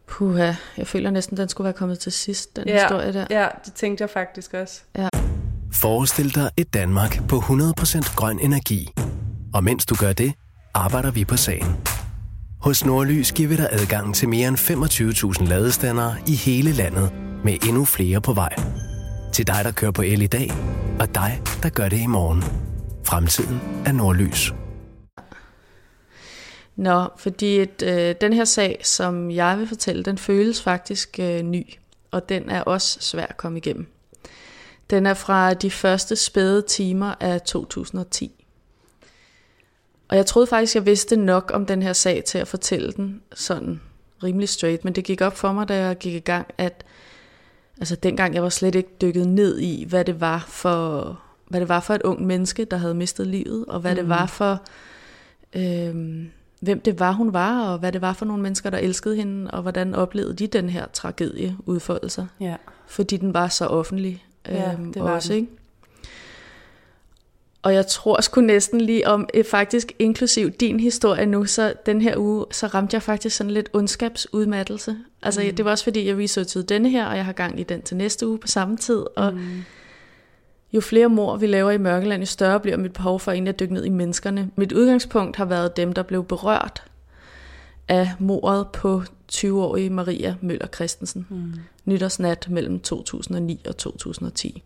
Puha, jeg føler næsten, den skulle være kommet til sidst, den ja, historie der. Ja, det tænkte jeg faktisk også. Ja. Forestil dig et Danmark på hundrede procent grøn energi. Og mens du gør det, arbejder vi på sagen. Hos Nordlys giver vi dig adgang til mere end femogtyve tusind ladestandere i hele landet, med endnu flere på vej. Til dig, der kører på el i dag, og dig, der gør det i morgen. Fremtiden er Nordlys. Nå, fordi et, øh, den her sag, som jeg vil fortælle, den føles faktisk øh, ny, og den er også svær at komme igennem. Den er fra de første spæde timer af to tusind og ti. Og jeg troede faktisk, jeg vidste nok om den her sag til at fortælle den sådan rimelig straight, men det gik op for mig, da jeg gik i gang, at altså dengang jeg var slet ikke dykket ned i, hvad det var for, hvad det var for et ung menneske, der havde mistet livet, og hvad mm. det var for, øh, hvem det var, hun var, og hvad det var for nogle mennesker, der elskede hende, og hvordan oplevede de den her tragedie udfolde sig. Ja. Fordi den var så offentlig. Ja, øhm, det var også, den. Ikke? Og jeg tror sgu næsten lige om, faktisk inklusiv din historie nu, så den her uge, så ramte jeg faktisk sådan lidt ondskabsudmattelse. Altså mm. det var også fordi, jeg researchede denne her, og jeg har gang i den til næste uge på samme tid. Og mm. jo flere mord vi laver i Mørkeland, jo større bliver mit behov for egentlig at dykke ned i menneskerne. Mit udgangspunkt har været dem, der blev berørt af mordet på tyve-årige Maria Møller Christensen. Mm. Nytårsnat mellem to tusind og ni og to tusind og ti.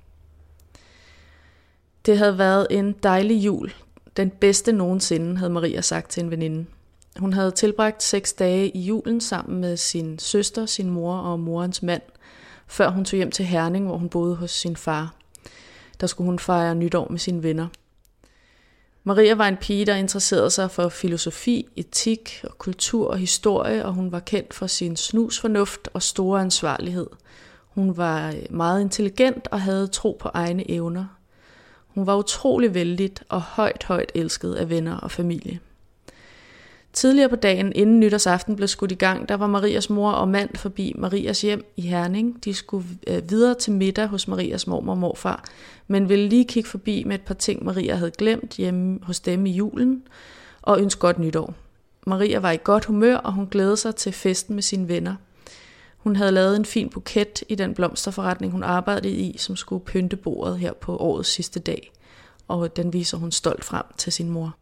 Det havde været en dejlig jul. Den bedste nogensinde, havde Maria sagt til en veninde. Hun havde tilbragt seks dage i julen sammen med sin søster, sin mor og morens mand, før hun tog hjem til Herning, hvor hun boede hos sin far. Der skulle hun fejre nytår med sine venner. Maria var en pige, der interesserede sig for filosofi, etik og kultur og historie, og hun var kendt for sin snusfornuft og store ansvarlighed. Hun var meget intelligent og havde tro på egne evner. Hun var utrolig vældigt og højt, højt elsket af venner og familie. Tidligere på dagen, inden nytårsaften blev skudt i gang, der var Marias mor og mand forbi Marias hjem i Herning. De skulle videre til middag hos Marias mormor og morfar, men ville lige kigge forbi med et par ting, Maria havde glemt hjemme hos dem i julen, og ønske godt nytår. Maria var i godt humør, og hun glædede sig til festen med sine venner. Hun havde lavet en fin buket i den blomsterforretning, hun arbejdede i, som skulle pynte bordet her på årets sidste dag, og den viser hun stolt frem til sin mor.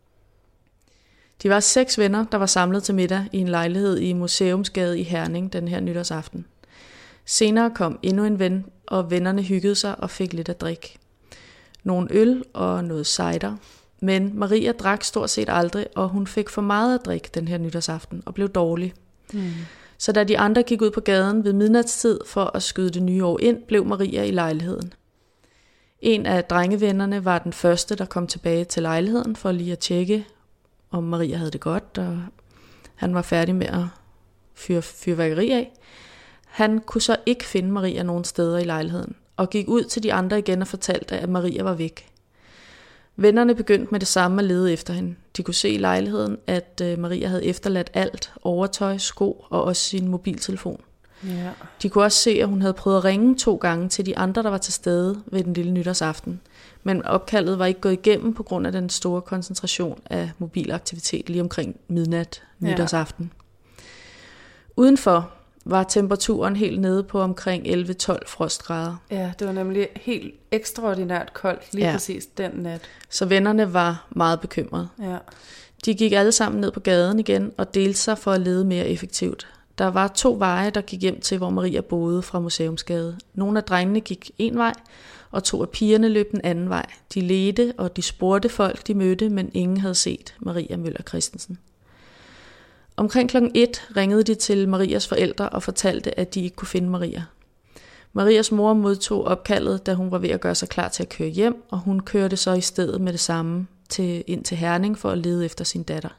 De var seks venner, der var samlet til middag i en lejlighed i Museumsgade i Herning den her nytårsaften. Senere kom endnu en ven, og vennerne hyggede sig og fik lidt at drikke. Nogle øl og noget cider, men Maria drak stort set aldrig, og hun fik for meget at drikke den her nytårsaften og blev dårlig. Mm. Så da de andre gik ud på gaden ved midnatstid for at skyde det nye år ind, blev Maria i lejligheden. En af drengevennerne var den første, der kom tilbage til lejligheden for lige at tjekke, om Maria havde det godt, og han var færdig med at fyre fyrværkeri af. Han kunne så ikke finde Maria nogen steder i lejligheden, og gik ud til de andre igen og fortalte, at Maria var væk. Vennerne begyndte med det samme at lede efter hende. De kunne se i lejligheden, at Maria havde efterladt alt, overtøj, sko og også sin mobiltelefon. Ja. De kunne også se, at hun havde prøvet at ringe to gange til de andre, der var til stede ved den lille nytårsaften. Men opkaldet var ikke gået igennem på grund af den store koncentration af mobilaktivitet lige omkring midnat nytårsaften. Ja. Udenfor var temperaturen helt nede på omkring elleve tolv frostgrader. Ja, det var nemlig helt ekstraordinært koldt lige ja. præcis den nat. Så vennerne var meget bekymrede. Ja. De gik alle sammen ned på gaden igen og delte sig for at lede mere effektivt. Der var to veje, der gik hjem til, hvor Maria boede fra Museumsgade. Nogle af drengene gik en vej, og to af pigerne løb den anden vej. De ledte, og de spurgte folk, de mødte, men ingen havde set Maria Møller Christensen. Omkring klokken et ringede de til Marias forældre og fortalte, at de ikke kunne finde Maria. Marias mor modtog opkaldet, da hun var ved at gøre sig klar til at køre hjem, og hun kørte så i stedet med det samme til, ind til Herning for at lede efter sin datter.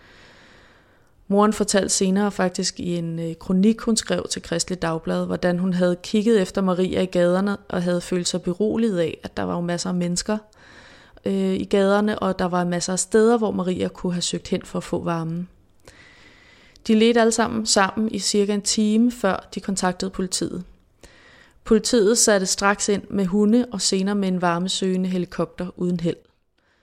Moren fortalte senere faktisk i en kronik, hun skrev til Kristeligt Dagblad, hvordan hun havde kigget efter Maria i gaderne og havde følt sig beroliget af, at der var jo masser af mennesker øh, i gaderne, og der var masser af steder, hvor Maria kunne have søgt hen for at få varmen. De ledte alle sammen sammen i cirka en time, før de kontaktede politiet. Politiet satte straks ind med hunde og senere med en varmesøgende helikopter uden held.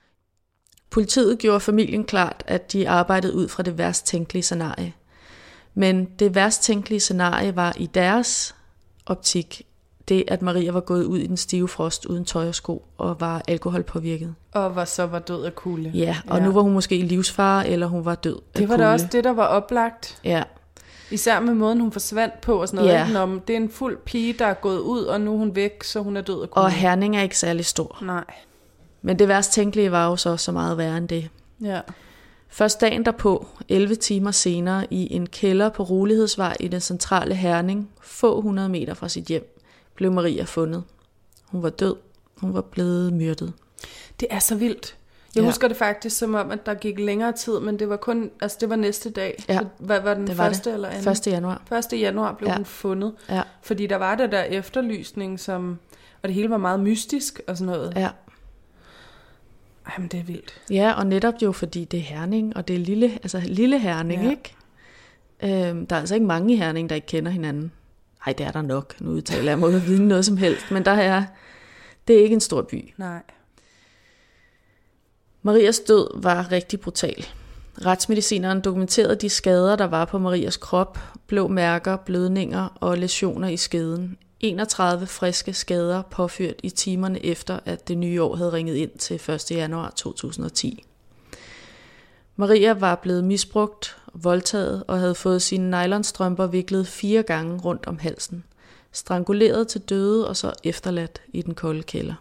Politiet gjorde familien klart, at de arbejdede ud fra det værst tænkelige scenarie. Men det værst tænkelige scenarie var i deres optik, det at Maria var gået ud i den stive frost uden tøj og sko og var alkoholpåvirket. Og var så var død af kulde. Ja, og ja. Nu var hun måske i livsfare, eller hun var død af Det var kulde. da også det, der var oplagt. Ja. Især med måden, hun forsvandt på og sådan noget. Ja. Når det er en fuld pige, der er gået ud, og nu er hun væk, så hun er død af kulde. Og Herning er ikke særlig stor. Nej. Men det værst tænkelige var jo så så meget værre end det. Ja. Først dagen derpå, elleve timer senere, i en kælder på Rolighedsvej i den centrale Herning, få hundrede meter fra sit hjem, blev Maria fundet. Hun var død. Hun var blevet myrdet. Det er så vildt. Jeg ja. husker det faktisk som om, at der gik længere tid, men det var kun, altså det var næste dag. Ja. Hvad var den det første var det. eller anden? første januar. første januar blev ja. hun fundet. Ja. Fordi der var der der efterlysning, som, og det hele var meget mystisk og sådan noget. Ja. Ej, men det er vildt. Ja, og netop jo fordi det er Herning, og det er lille, altså lille Herning, ja. ikke? Øhm, der er altså ikke mange i Herning, der ikke kender hinanden. Nej, det er der nok. Nu udtaler jeg mig uden at vide noget som helst, men der er, det er ikke en stor by. Nej. Marias død var rigtig brutal. Retsmedicineren dokumenterede de skader, der var på Marias krop, blå mærker, blødninger og læsioner i skeden. enogtredive friske skader påført i timerne efter, at det nye år havde ringet ind til første januar to tusind og ti. Maria var blevet misbrugt, voldtaget og havde fået sine nylonstrømper viklet fire gange rundt om halsen, stranguleret til døde og så efterladt i den kolde kælder.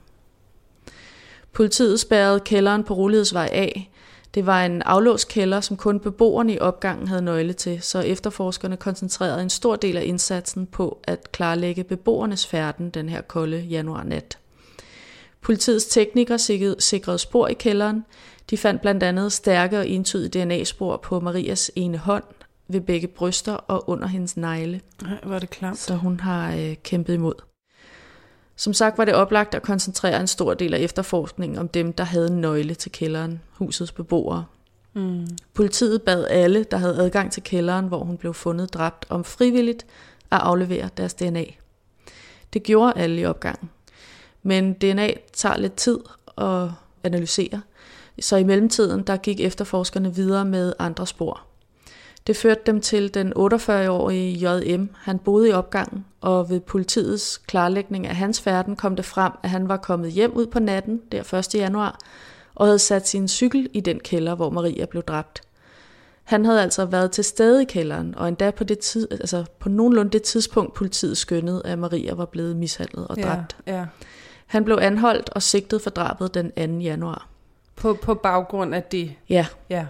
Politiet spærrede kælderen på Rolighedsvej af. Det var en aflåst kælder, som kun beboerne i opgangen havde nøgle til, så efterforskerne koncentrerede en stor del af indsatsen på at klarlægge beboernes færden den her kolde januarnat. Politiets teknikere sikrede spor i kælderen. De fandt blandt andet stærke og entydige D N A-spor på Marias ene hånd, ved begge bryster og under hendes negle. Nej, var det klamt. Så hun har øh, kæmpet imod. Som sagt var det oplagt at koncentrere en stor del af efterforskningen om dem, der havde en nøgle til kælderen, husets beboere. Mm. Politiet bad alle, der havde adgang til kælderen, hvor hun blev fundet dræbt, om frivilligt at aflevere deres D N A. Det gjorde alle i opgangen. Men D N A tager lidt tid at analysere, så i mellemtiden der gik efterforskerne videre med andre spor. Det førte dem til den otteogfyrre-årige J M. Han boede i opgangen, og ved politiets klarlægning af hans færden kom det frem, at han var kommet hjem ud på natten, der første januar, og havde sat sin cykel i den kælder, hvor Maria blev dræbt. Han havde altså været til stede i kælderen, og endda på, det tid, altså på nogenlunde det tidspunkt, politiet skønnede, at Maria var blevet mishandlet og dræbt. Ja, ja. Han blev anholdt og sigtet for drabet den anden januar. På, på baggrund af det? Ja. Ja.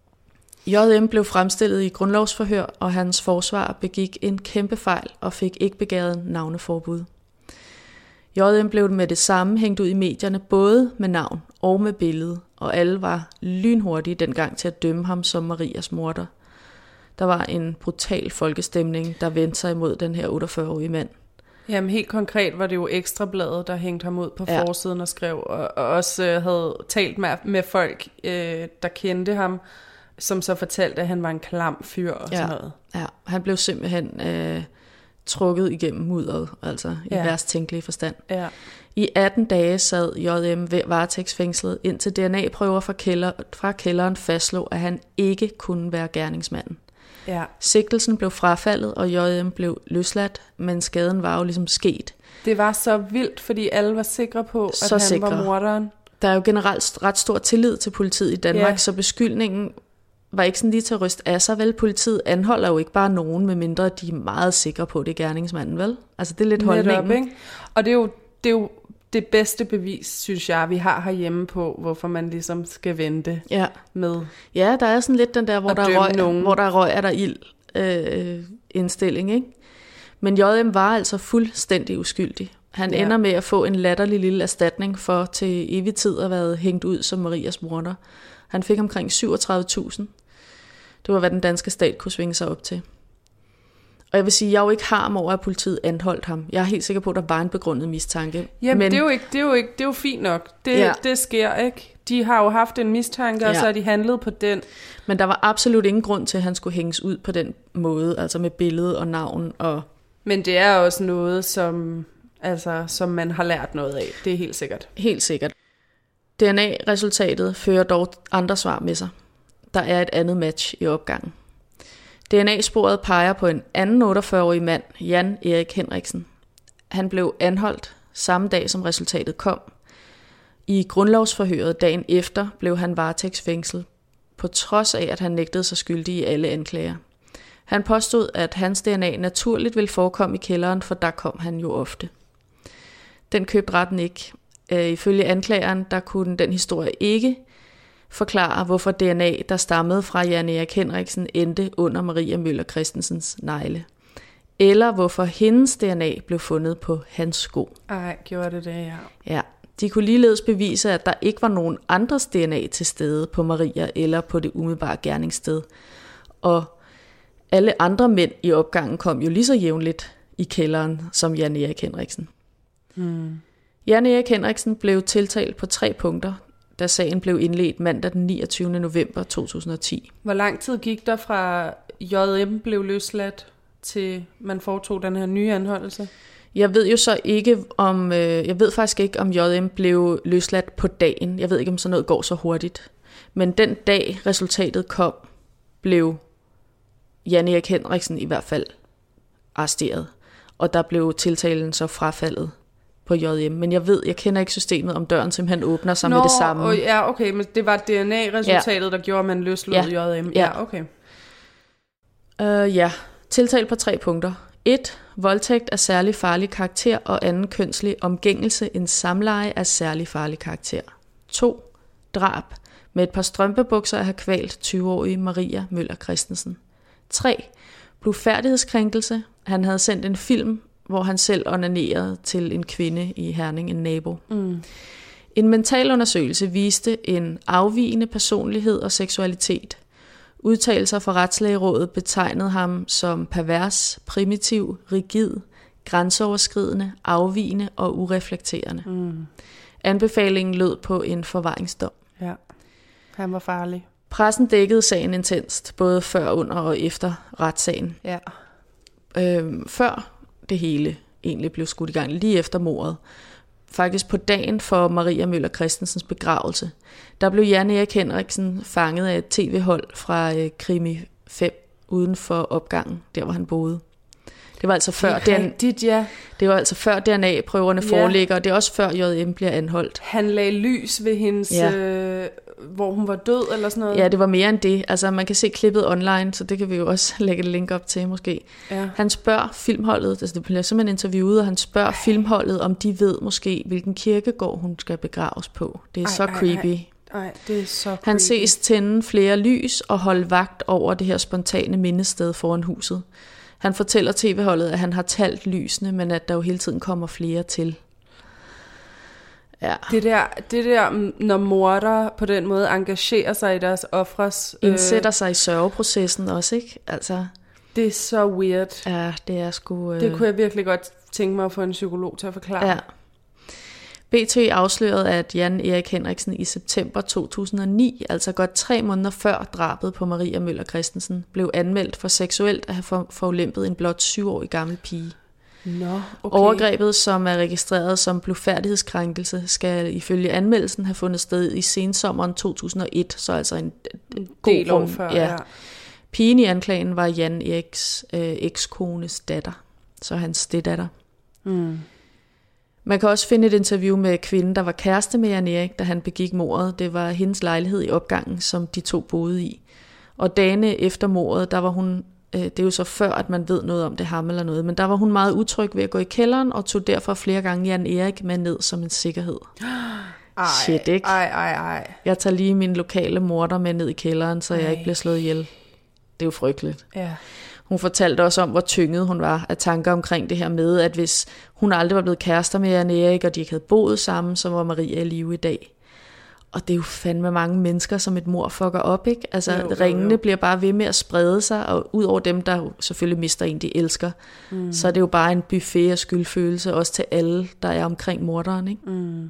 J M blev fremstillet i grundlovsforhør, og hans forsvar begik en kæmpe fejl og fik ikke begæret navneforbud. J M blev med det samme hængt ud i medierne, både med navn og med billede, og alle var lynhurtige dengang til at dømme ham som Marias morder. Der var en brutal folkestemning, der vendte sig imod den her otteogfyrre-årige mand. Jamen helt konkret var det jo Ekstrabladet, der hængte ham ud på ja. forsiden og skrev, og, og også øh, havde talt med, med folk, øh, der kendte ham, som så fortalte, at han var en klam fyr og ja. sådan noget. Ja, han blev simpelthen øh, trukket igennem mudderet, altså i ja. værst tænkelige forstand. Ja. I atten dage sad J M varetægtsfængslet, indtil D N A-prøver fra, kælder, fra kælderen fastslog, at han ikke kunne være gerningsmanden. Ja. Sigtelsen blev frafaldet, og J M blev løsladt, men skaden var jo ligesom sket. Det var så vildt, fordi alle var sikre på, så at han sikre. var morderen. Der er jo generelt ret stor tillid til politiet i Danmark, ja. så beskyldningen var ikke sådan lige til at ryste af sig, vel? Politiet anholder jo ikke bare nogen, medmindre de er meget sikre på, at det er gerningsmanden, vel? Altså det er lidt holdningen. Netop, ikke? Og det er, jo, det er jo det bedste bevis, synes jeg, vi har herhjemme på, hvorfor man ligesom skal vente ja. med. Ja, der er sådan lidt den der, hvor, der er, røg, nogen. hvor der er røg, er der ild øh, indstilling, ikke? Men J M var altså fuldstændig uskyldig. Han ja. ender med at få en latterlig lille erstatning for til evig tid at have været hængt ud som Marias morder. Han fik omkring syvogtredive tusind. Det var, hvad den danske stat kunne svinge sig op til. Og jeg vil sige, jeg er jo ikke harm over, at politiet anholdt ham. Jeg er helt sikker på, at der var en begrundet mistanke. Jamen, men det er jo ikke, det er jo ikke, det er jo fint nok. Det, ja. det sker ikke. De har jo haft en mistanke, ja. og så har de handlet på den. Men der var absolut ingen grund til, at han skulle hænges ud på den måde, altså med billede og navn. Og men det er også noget, som, altså, som man har lært noget af. Det er helt sikkert. Helt sikkert. D N A-resultatet fører dog andre svar med sig. Der er et andet match i opgangen. D N A-sporet peger på en anden otteogfyrre-årig mand, Jan Erik Henriksen. Han blev anholdt samme dag, som resultatet kom. I grundlovsforhøret dagen efter blev han varetægtsfængslet, på trods af, at han nægtede sig skyldig i alle anklager. Han påstod, at hans D N A naturligt ville forekomme i kælderen, for der kom han jo ofte. Den købte retten ikke. Ifølge anklageren, der kunne den historie ikke forklare, hvorfor D N A, der stammede fra Jan Erik Henriksen, endte under Maria Møller Christensens negle. Eller hvorfor hendes D N A blev fundet på hans sko. Ej, gjorde det det, ja. Ja. De kunne ligeledes bevise, at der ikke var nogen andres D N A til stede på Maria eller på det umiddelbare gerningssted. Og alle andre mænd i opgangen kom jo lige så jævnligt i kælderen som Jan Erik Henriksen. Hmm. Jan Erik Henriksen blev tiltalt på tre punkter, da sagen blev indledt mandag den niogtyvende november to tusind og ti. Hvor lang tid gik der fra J M blev løsladt til man foretog den her nye anholdelse? Jeg ved jo så ikke om, øh, jeg ved faktisk ikke om J M blev løsladt på dagen. Jeg ved ikke om sådan noget går så hurtigt. Men den dag resultatet kom, blev Jan Erik Henriksen i hvert fald arresteret. Og der blev tiltalen så frafaldet på J M. Men jeg ved, jeg kender ikke systemet, om døren simpelthen åbner sig Nå, med det samme. Og ja, okay, men det var D N A-resultatet, ja. Der gjorde, at man løslod ja. J M. Ja, ja okay. Uh, ja, tiltale på tre punkter. et. Voldtægt af særlig farlig karakter og anden kønslig omgængelse en samleje af særlig farlig karakter. to. Drab med et par strømpebukser at have kvalt tyve-årige Maria Møller Christensen. tre. Blufærdighedskrænkelse. Han havde sendt en film, hvor han selv onanerede til en kvinde i Herning, en nabo. Mm. En mentalundersøgelse viste en afvigende personlighed og seksualitet. Udtalelser fra Retslægerådet betegnede ham som pervers, primitiv, rigid, grænseoverskridende, afvigende og ureflekterende. Mm. Anbefalingen lød på en forvaringsdom. Ja, han var farlig. Pressen dækkede sagen intenst, både før, under og efter retssagen. Ja. Øhm, før det hele egentlig blev skudt i gang, lige efter mordet, faktisk på dagen for Maria Møller Christensens begravelse, der blev Jan Erik Henriksen fanget af et tv-hold fra øh, Krimi fem uden for opgangen, der hvor han boede. Det var altså før, det rigtigt, ja. Det var altså før D N A-prøverne ja. foreligger, og det er også før J M bliver anholdt. Han lagde lys ved hendes, ja. øh, hvor hun var død eller sådan noget. Ja, det var mere end det. Altså man kan se klippet online, så det kan vi jo også lægge et link op til måske. Ja. Han spørger filmholdet, altså det bliver simpelthen interviewet, og han spørger ej. filmholdet, om de ved måske, hvilken kirkegård hun skal begraves på. Det er ej, så ej, creepy. Nej, det er så creepy. Han ses tænde flere lys og holde vagt over det her spontane mindested foran huset. Han fortæller tv-holdet, at han har talt lysene, men at der jo hele tiden kommer flere til. Ja. Det der, det der, når morder på den måde engagerer sig i deres ofres... Indsætter øh, sig i sørgeprocessen også, ikke? Altså, det er så weird. Ja, det er sgu... Øh... Det kunne jeg virkelig godt tænke mig at få en psykolog til at forklare. Ja. B T afslørede, at Jan Erik Henriksen i september to tusind og ni, altså godt tre måneder før drabet på Maria Møller Christensen, blev anmeldt for seksuelt at have forulempet en blot syvårig gammel pige. Nå, okay. Overgrebet, som er registreret som blufærdighedskrænkelse, skal ifølge anmeldelsen have fundet sted i sensommeren to tusind og et, så altså en, en del år før. Ja. Ja. Pigen i anklagen var Jan Eriks øh, ekskones datter, så hans steddatter. Mm. Man kan også finde et interview med kvinden, der var kæreste med Jan Erik, da han begik mordet. Det var hendes lejlighed i opgangen, som de to boede i. Og dagene efter mordet, der var hun, øh, det er jo så før, at man ved noget om det ham eller noget, men der var hun meget utryg ved at gå i kælderen, og tog derfor flere gange Jan Erik med ned som en sikkerhed. Ej, Shit, ikke? Ej, ej, ej. Jeg tager lige min lokale morder med ned i kælderen, så ej. jeg ikke bliver slået ihjel. Det er jo frygteligt. Ja. Hun fortalte også om, hvor tynget hun var af tanker omkring det her med, at hvis hun aldrig var blevet kærester med Jan Erik, og de ikke havde boet sammen, så var Maria i live i dag. Og det er jo fandme mange mennesker, som et mord fucker op, ikke? Altså, jo, jo, ringene jo. bliver bare ved med at sprede sig, og ud over dem, der selvfølgelig mister en, de elsker, mm. så er det jo bare en buffet af skyldfølelse, også til alle, der er omkring morderen, ikke? Mm.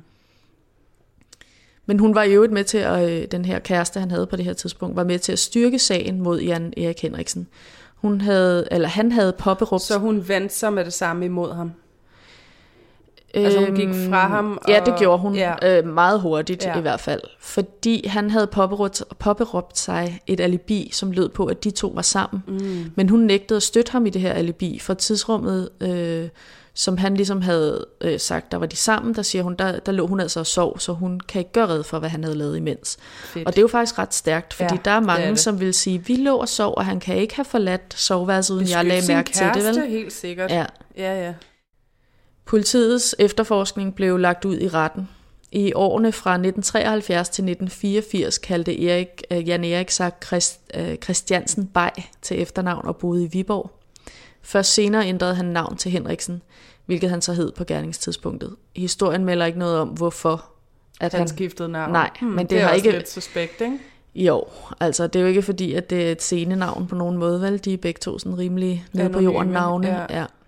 Men hun var i øvrigt med til, at den her kæreste, han havde på det her tidspunkt, var med til at styrke sagen mod Jan Erik Henriksen. Hun havde, eller han havde påberåbt... Så hun vendte sig med det samme imod ham? Altså hun gik fra ham? Og... Ja, det gjorde hun ja. øh, meget hurtigt ja. i hvert fald. Fordi han havde påberåbt, påberåbt sig et alibi, som lød på, at de to var sammen. Mm. Men hun nægtede at støtte ham i det her alibi, for tidsrummet, øh, som han ligesom havde øh, sagt, der var de sammen, der siger hun, der, der lå hun altså og sov, så hun kan ikke gøre red for, hvad han havde lavet imens. Fedt. Og det er jo faktisk ret stærkt, fordi ja, der er mange, er som vil sige, vi lå og sov, og han kan ikke have forladt soveværelset, uden jeg lagde mærke til det, vel? Helt sikkert. Ja, ja. ja. Politiets efterforskning blev lagt ud i retten. I årene fra nitten treoghalvfjerds til nitten fireogfirs kaldte Erik, Jan Erik sig Christ, Christiansen Bay til efternavn og boede i Viborg. Først senere ændrede han navn til Henriksen, hvilket han så hed på gerningstidspunktet. Historien melder ikke noget om, hvorfor at han, han skiftede navn. Nej, hmm, men det, det er har også ikke lidt suspekt, ikke? Jo, altså det er jo ikke fordi, at det er et scenenavn på nogen måde, vel? De er begge to sådan rimelig nede på jorden navne. Ja. Ja.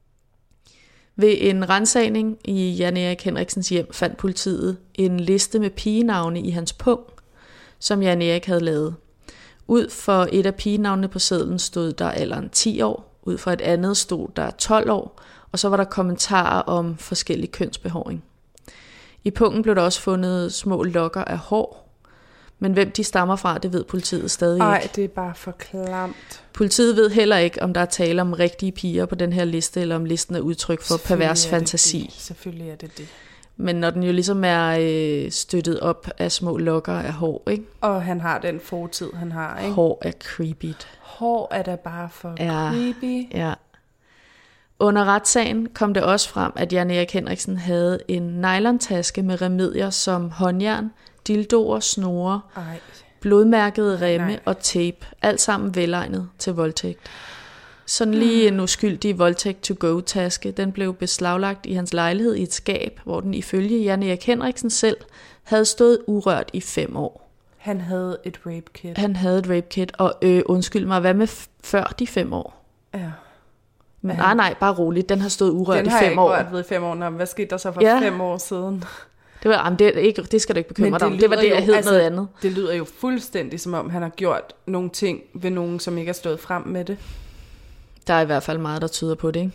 Ved en ransagning i Jan Erik Henriksens hjem fandt politiet en liste med pigenavne i hans pung, som Jan Erik havde lavet. Ud for et af pigenavnene på sedlen stod der alderen ti år, ud for et andet stod der tolv år, og så var der kommentarer om forskellig kønsbehåring. I pungen blev der også fundet små lokker af hår, men hvem de stammer fra, det ved politiet stadig ikke. Nej, det er bare for klamt. Politiet ved heller ikke, om der er tale om rigtige piger på den her liste, eller om listen er udtryk for pervers fantasi. Det. Selvfølgelig er det det. Men når den jo ligesom er øh, støttet op af små lokker af hår, ikke? Og han har den fortid, han har, ikke? Hår er creepy. Hår er da bare for ja, creepy. Ja. Under retssagen kom det også frem, at Jan Erik Henriksen havde en nylontaske med remedier som håndjern, dildoer, snore, Ej. blodmærkede remme Nej. og tape. Alt sammen velegnet til voldtægt. Sådan lige en uskyldig voldtægt-to-go-taske, den blev beslaglagt i hans lejlighed i et skab, hvor den ifølge Jan Erik Henriksen selv havde stået urørt i fem år. Han havde et rape kit. Han havde et rape kit, og øh, undskyld mig, hvad med f- før de fem år? Ja. Men, nej, nej, bare roligt, den har stået urørt i fem år. Den har jeg ikke rørt ved i fem år. Nå, hvad skete der så for ja. fem år siden? Det, var, jamen, det, ikke, det skal du ikke bekymre dig om. Det var det, jeg hed altså, noget andet. Det lyder jo fuldstændig, som om han har gjort nogle ting ved nogen, som ikke er stået frem med det. Der er i hvert fald meget, der tyder på det, ikke?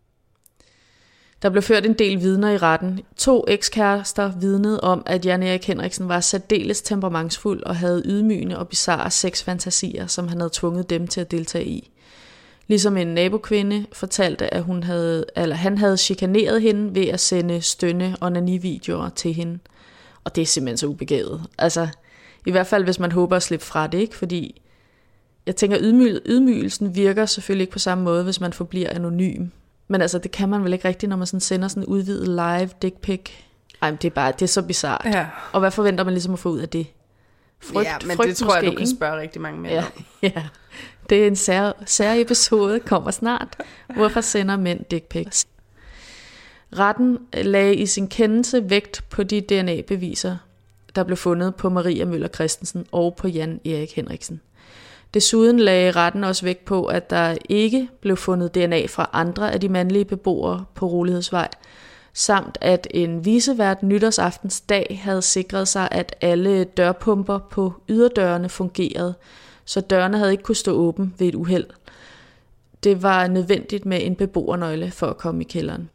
Der blev ført en del vidner i retten. To ekskærester vidnede om, at Jan Erik Henriksen var særdeles temperamentsfuld og havde ydmygende og bizarre sexfantasier, som han havde tvunget dem til at deltage i. Ligesom en nabokvinde fortalte, at hun havde, eller han havde chikaneret hende ved at sende stønne- og onani-videoer til hende. Og det er simpelthen så ubegavet. Altså, i hvert fald hvis man håber at slippe fra det, ikke? Fordi jeg tænker, ydmy- ydmygelsen virker selvfølgelig ikke på samme måde, hvis man forbliver anonym. Men altså, det kan man vel ikke rigtigt, når man sådan sender sådan en udvidet live dick pic. Ej, men det er bare, det er så bizarrt. Ja. Og hvad forventer man ligesom at få ud af det? Frygt, ja, men frygt det tror måske, jeg, du kan spørge rigtig mange mænd ja, om. Ja, det er en sær, sær episode, kommer snart. Hvorfor sender mænd dick pics? Retten lagde i sin kendelse vægt på de D N A-beviser, der blev fundet på Maria Møller Christensen og på Jan Erik Henriksen. Desuden lagde retten også vægt på, at der ikke blev fundet D N A fra andre af de mandlige beboere på Rolighedsvej, samt at en vicevært nytårsaftens dag havde sikret sig, at alle dørpumper på yderdørene fungerede, så dørene havde ikke kunne stå åben ved et uheld. Det var nødvendigt med en beboernøgle for at komme i kælderen.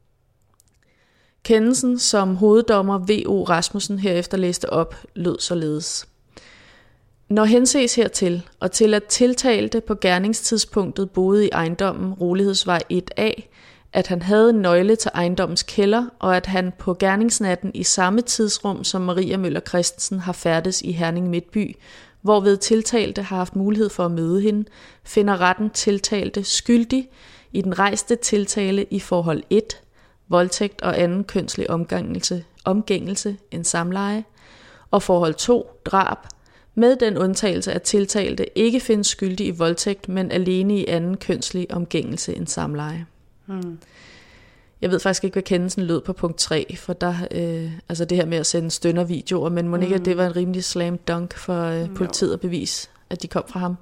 Kendelsen, som hoveddommer V O Rasmussen herefter læste op, lød således. Når henses hertil, og til at tiltalte på gerningstidspunktet boede i ejendommen Rolighedsvej et A, at han havde en nøgle til ejendommens kælder, og at han på gerningsnatten i samme tidsrum som Maria Møller Christensen har færdes i Herning Midtby, hvorved tiltalte har haft mulighed for at møde hende, finder retten tiltalte skyldig i den rejste tiltale i forhold et, voldtægt og anden kønslig omgængelse, omgængelse end samleje, og forhold to, drab, med den undtagelse at tiltalte ikke findes skyldig i voldtægt, men alene i anden kønslig omgængelse end samleje. Hmm. Jeg ved faktisk ikke, hvad kendelsen lød på punkt tre, for der, øh, altså det her med at sende stønnervideoer, men må ikke, at det var en rimelig slam dunk for øh, politiet at bevise, at de kom fra ham.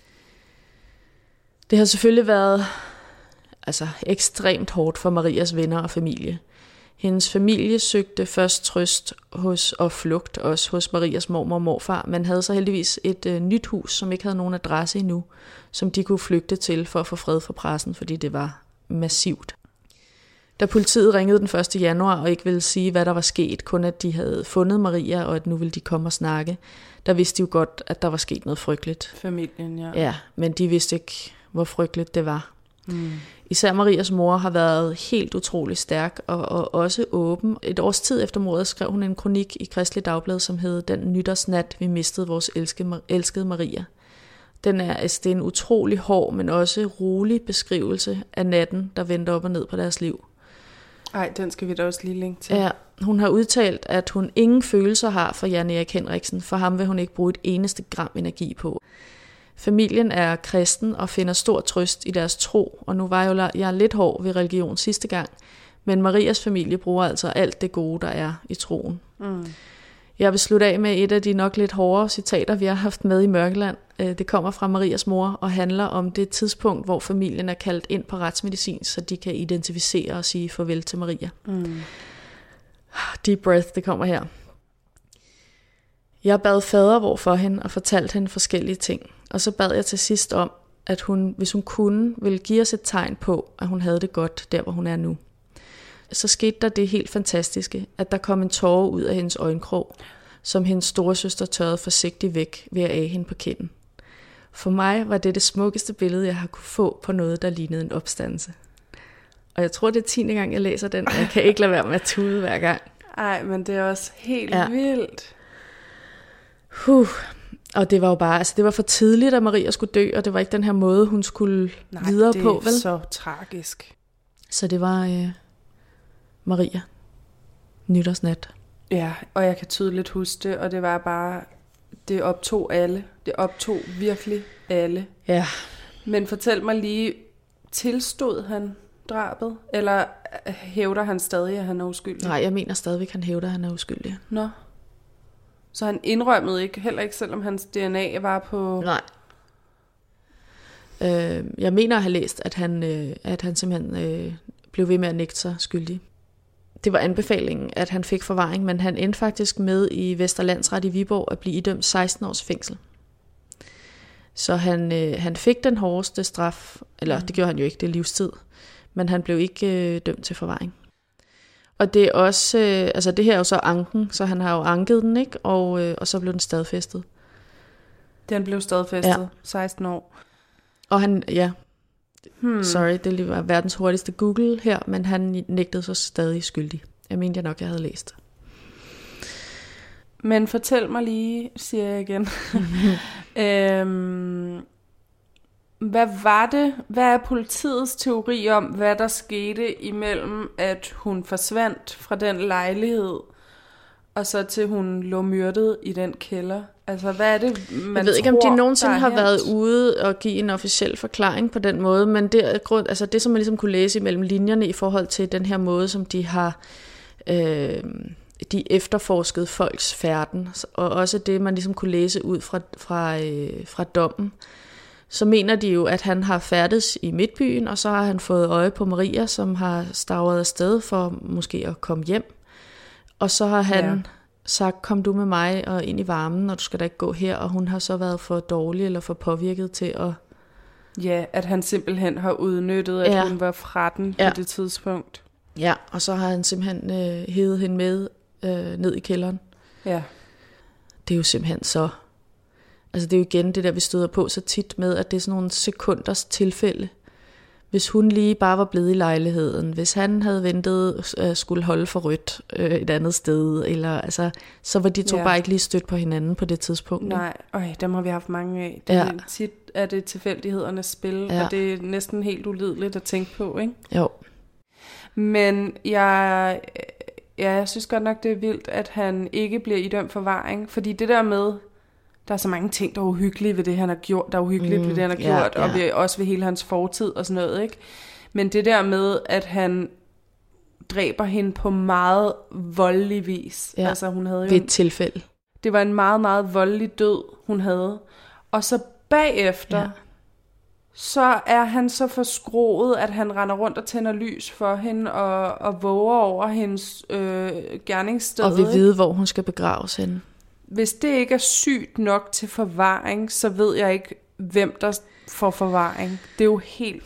Det har selvfølgelig været altså, ekstremt hårdt for Marias venner og familie. Hendes familie søgte først trøst hos, og flugt også hos Marias mormor og morfar, men havde så heldigvis et øh, nyt hus, som ikke havde nogen adresse endnu, som de kunne flygte til for at få fred for pressen, fordi det var massivt. Da politiet ringede den første januar og ikke ville sige, hvad der var sket, kun at de havde fundet Maria, og at nu ville de komme og snakke, der vidste de jo godt, at der var sket noget frygteligt. Familien, ja. Ja, men de vidste ikke, hvor frygteligt det var. Mm. Især Marias mor har været helt utrolig stærk og, og også åben. Et års tid efter mordet skrev hun en kronik i Kristelig Dagblad, som hed Den nytårsnat, vi mistede vores elskede, elskede Maria. Den er, altså, det er en utrolig hård, men også rolig beskrivelse af natten, der vendte op og ned på deres liv. Ej, den skal vi da også lige linke til. Ja, hun har udtalt, at hun ingen følelser har for Jan Erik Henriksen. For ham vil hun ikke bruge et eneste gram energi på. Familien er kristen og finder stor trøst i deres tro, og nu var jo jeg lidt hård ved religion sidste gang, men Marias familie bruger altså alt det gode, der er i troen. Mm. Jeg vil slutte af med et af de nok lidt hårdere citater, vi har haft med i Mørkeland. Det kommer fra Marias mor og handler om det tidspunkt, hvor familien er kaldt ind på retsmedicin, så de kan identificere og sige farvel til Maria. Mm. Deep breath, det kommer her. Jeg bad fadervor for hende og fortalte hende forskellige ting. Og så bad jeg til sidst om, at hun, hvis hun kunne, ville give os et tegn på, at hun havde det godt der, hvor hun er nu. Så skete der det helt fantastiske, at der kom en tåre ud af hendes øjenkrog, som hendes storesøster tørrede forsigtigt væk ved at af hende på kinden. For mig var det det smukkeste billede, jeg har kunne få på noget, der lignede en opstandelse. Og jeg tror, det er tiende gang, jeg læser den, og jeg kan ikke lade være med at tude hver gang. Ej, men det er også helt ja. vildt. Huh. Og det var jo bare, altså det var for tidligt, at Maria skulle dø, og det var ikke den her måde, hun skulle Nej, videre på, vel? Nej, det er så tragisk. Så det var øh, Maria, nytårsnat. Ja, og jeg kan tydeligt huske det, og det var bare, det optog alle. Det optog virkelig alle. Ja. Men fortæl mig lige, tilstod han drabet, eller hævder han stadig, at han er uskyldig? Nej, jeg mener stadigvæk, han hævder, at han er uskyldig. Nå. Så han indrømmede ikke, heller ikke, selvom hans D N A var på... Nej. Øh, jeg mener at have læst, at han, øh, at han simpelthen øh, blev ved med at nægte sig skyldig. Det var anbefalingen, at han fik forvaring, men han endte faktisk med i Vesterlandsret i Viborg at blive idømt seksten års fængsel. Så han, øh, han fik den hårdeste straf, eller mm. det gjorde han jo ikke, det er livstid, men han blev ikke øh, dømt til forvaring. Og det er også, øh, altså det her er jo så anken, så han har jo anket den, ikke? Og, øh, og så blev den stadfæstet. Den blev stadfæstet, ja. seksten år. Og han, ja, hmm. sorry, det var verdens hurtigste Google her, men han nægtede så stadig skyldig. Jeg mente jeg nok, jeg havde læst. Men fortæl mig lige, siger jeg igen. øhm, hvad var det, hvad er politiets teori om, hvad der skete imellem, at hun forsvandt fra den lejlighed, og så til hun lå myrdet i den kælder? Altså, hvad er det, man Jeg ved ikke, tror, om de nogensinde har hent? været ude og give en officiel forklaring på den måde, men det er grund, altså det, som man ligesom kunne læse imellem linjerne i forhold til den her måde, som de har øh, de efterforskede folks færden, og også det, man ligesom kunne læse ud fra, fra, øh, fra dommen, så mener de jo, at han har færdes i midtbyen, og så har han fået øje på Maria, som har stavret afsted for måske at komme hjem. Og så har han ja. sagt, kom du med mig og ind i varmen, og du skal da ikke gå her. Og hun har så været for dårlig eller for påvirket til at... Ja, at han simpelthen har udnyttet, at ja. hun var fra den ja. på det tidspunkt. Ja, og så har han simpelthen øh, hævet hende med øh, ned i kælderen. Ja. Det er jo simpelthen så... Altså det er jo igen det der, vi støder på så tit med, at det er sådan nogle sekunders tilfælde. Hvis hun lige bare var blevet i lejligheden, hvis han havde ventet, øh, skulle holde for rødt øh, et andet sted, eller, altså, så var de to ja. bare ikke lige stødt på hinanden på det tidspunkt. Nej, øj, dem har vi haft mange af. Det ja. Tit er det tilfældighedernes spil, ja. og det er næsten helt ulideligt at tænke på, ikke? Jo. Men jeg, ja, jeg synes godt nok, det er vildt, at han ikke bliver idømt forvaring, fordi det der med... Der er så mange ting, der er uhyggelige ved det, han har gjort, der er uhyggeligt mm, ved det, han har ja, gjort, ja. og ved, også ved hele hans fortid og sådan noget, ikke? Men det der med, at han dræber hende på meget voldelig vis. Ja, altså, hun havde jo ved et tilfælde. Det var en meget, meget voldelig død, hun havde. Og så bagefter, ja. så er han så forskroet, at han render rundt og tænder lys for hende, og, og våger over hendes øh, gerningssted. Og vil vide, hvor hun skal begraves henne. Hvis det ikke er sygt nok til forvaring, så ved jeg ikke, hvem der får forvaring. Det er jo helt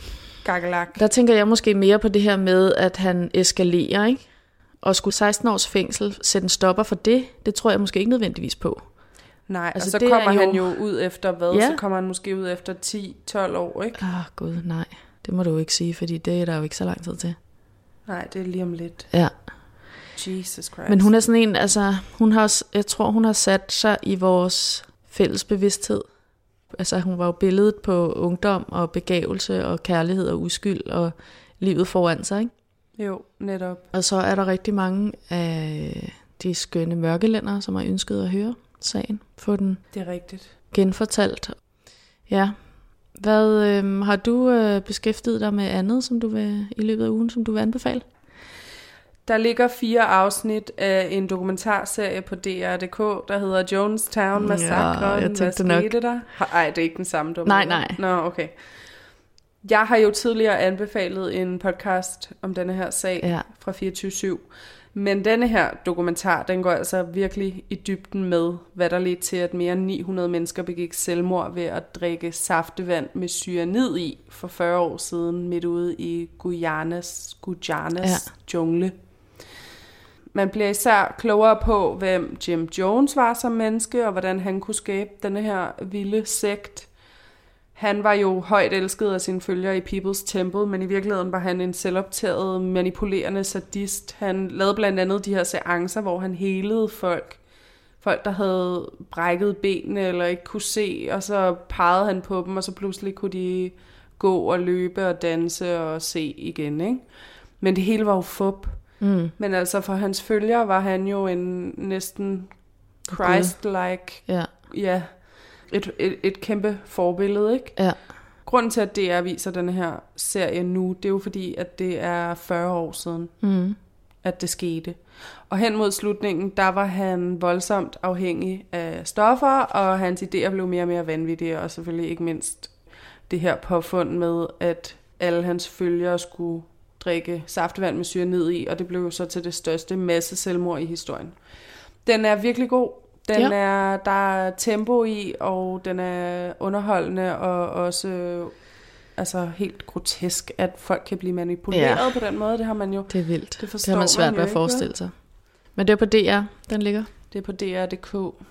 Gakkelak. Der tænker jeg måske mere på det her med, at han eskalerer, ikke? Og skulle seksten års fængsel sætte en stopper for det, det tror jeg måske ikke nødvendigvis på. Nej, altså, og så kommer jo... han jo ud efter hvad? Ja. Så kommer han måske ud efter ti til tolv år, ikke? Ah, gud, nej. Det må du jo ikke sige, fordi det er der jo ikke så lang tid til. Nej, det er lige om lidt. Ja. Jesus Christ. Men hun er sådan en, altså, hun har også, jeg tror, hun har sat sig i vores fælles bevidsthed. Altså, hun var jo billedet på ungdom og begavelse og kærlighed og uskyld og livet foran sig, ikke? Jo, netop. Og så er der rigtig mange af de skønne mørkelændere, som har ønsket at høre sagen. Få den det er rigtigt. Genfortalt. Ja. Hvad øh, har du øh, beskæftiget dig med andet, som du vil, i løbet af ugen, som du vil anbefale? Der ligger fire afsnit af en dokumentarserie på D R punktum d k, der hedder Jonestown Massakren. Ja, hvad skete der? Nej, det er ikke den samme dokumentar. Nej, nej. Nå, okay. Jeg har jo tidligere anbefalet en podcast om denne her sag ja. fra fireogtyve syv. Men denne her dokumentar, den går altså virkelig i dybden med, hvad der ledte til, at mere end ni hundrede mennesker begik selvmord ved at drikke saftevand med cyanid i for fyrre år siden, midt ude i Guyanas, Guyanas ja. jungle. Man bliver især klogere på, hvem Jim Jones var som menneske, og hvordan han kunne skabe denne her vilde sekt. Han var jo højt elsket af sine følgere i People's Temple, men i virkeligheden var han en selvoptaget, manipulerende sadist. Han lavede blandt andet de her seancer, hvor han helede folk. Folk, der havde brækket benene eller ikke kunne se, og så pegede han på dem, og så pludselig kunne de gå og løbe og danse og se igen, ikke? Men det hele var jo fup. Mm. Men altså for hans følgere var han jo en næsten Christ-like, ja. ja, et, et, et kæmpe forbillede, ikke? Ja. Grunden til, at D R viser den her serie nu, det er jo fordi, at det er fyrre år siden, mm. at det skete. Og hen mod slutningen, der var han voldsomt afhængig af stoffer, og hans idéer blev mere og mere vanvittige, og selvfølgelig ikke mindst det her påfund med, at alle hans følgere skulle drikke saftevand med cyanid i, og det blev jo så til det største masse selvmord i historien. Den er virkelig god. Den ja. er, der er tempo i, og den er underholdende, og også altså helt grotesk, at folk kan blive manipuleret ja. på den måde. Det har man jo. Det er vildt. Det, det har man svært ved at forestille sig. Men det er på D R, den ligger. Det er på D R punktum d k.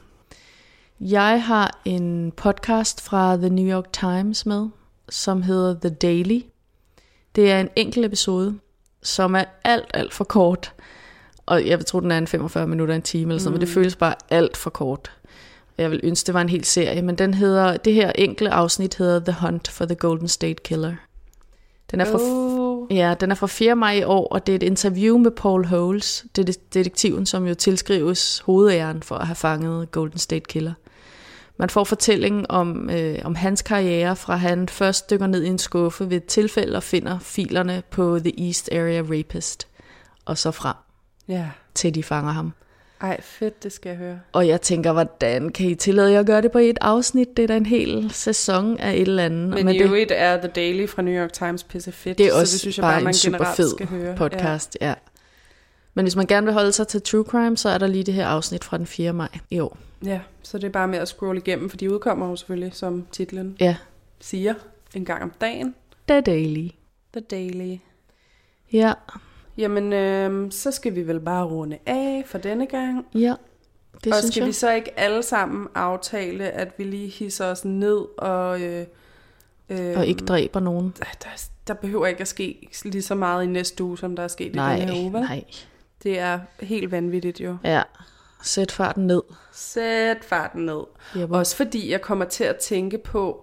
Jeg har en podcast fra The New York Times med, som hedder The Daily. Det er en enkelt episode, som er alt, alt for kort. Og jeg tror, den er en femogfyrre minutter, en time eller sådan, mm. men det føles bare alt for kort. Jeg vil ønske, det var en hel serie, men den hedder, det her enkle afsnit hedder The Hunt for the Golden State Killer. Den er fra, oh. ja, den er fra fjerde maj i år, og det er et interview med Paul Holes, detektiven, som jo tilskrives hovedæren for at have fanget Golden State Killer. Man får fortællingen om, øh, om hans karriere, fra han først dykker ned i en skuffe ved et tilfælde og finder filerne på The East Area Rapist, og så frem. Ja. Til de fanger ham. Ej, fedt, det skal jeg høre. Og jeg tænker, hvordan kan I tillade jer at gøre det på et afsnit? Det er da en hel sæson af et eller andet. Men, Men jo det, et er The Daily fra New York Times pisse fedt. Det er også så det synes jeg bare bare, man en super fed podcast, ja. ja. Men hvis man gerne vil holde sig til True Crime, så er der lige det her afsnit fra den fjerde maj i år. Ja, så det er bare med at scrolle igennem, for de udkommer jo selvfølgelig, som titlen ja. siger, en gang om dagen. The Daily. The Daily. Ja. Jamen, øh, så skal vi vel bare runde af for denne gang. Ja, det og synes skal jeg. vi så ikke alle sammen aftale, at vi lige hisser os ned og... Øh, øh, og ikke dræber nogen. Der, der behøver ikke at ske lige så meget i næste uge, som der er sket nej, i denne uge, vel? Nej, det er helt vanvittigt jo. Ja, sæt farten ned. Sæt farten ned. Yep. Også fordi jeg kommer til at tænke på,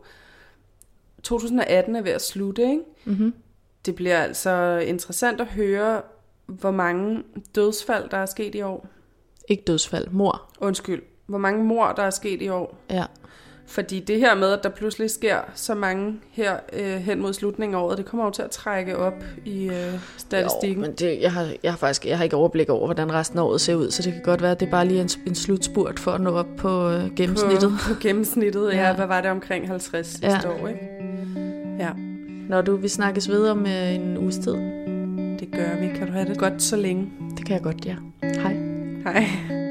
to tusind atten er ved at slutte, ikke? Mhm. Det bliver altså interessant at høre, hvor mange dødsfald, der er sket i år. Ikke dødsfald, mord. Undskyld. Hvor mange mord, der er sket i år. Ja. Fordi det her med, at der pludselig sker så mange her øh, hen mod slutningen af året, det kommer jo til at trække op i øh, statistikken. Jo, men det, jeg, har, jeg har faktisk jeg har ikke overblik over, hvordan resten af året ser ud, så det kan godt være, at det er bare lige en, en slutspurt for at nå op på øh, gennemsnittet. På, på gennemsnittet, ja. ja. Hvad var det omkring halvtreds sidste ja. år, ikke? Ja. Når du vil snakkes videre om øh, en uges tid. Det gør vi. Kan du have det godt så længe? Det kan jeg godt, ja. Hej. Hej.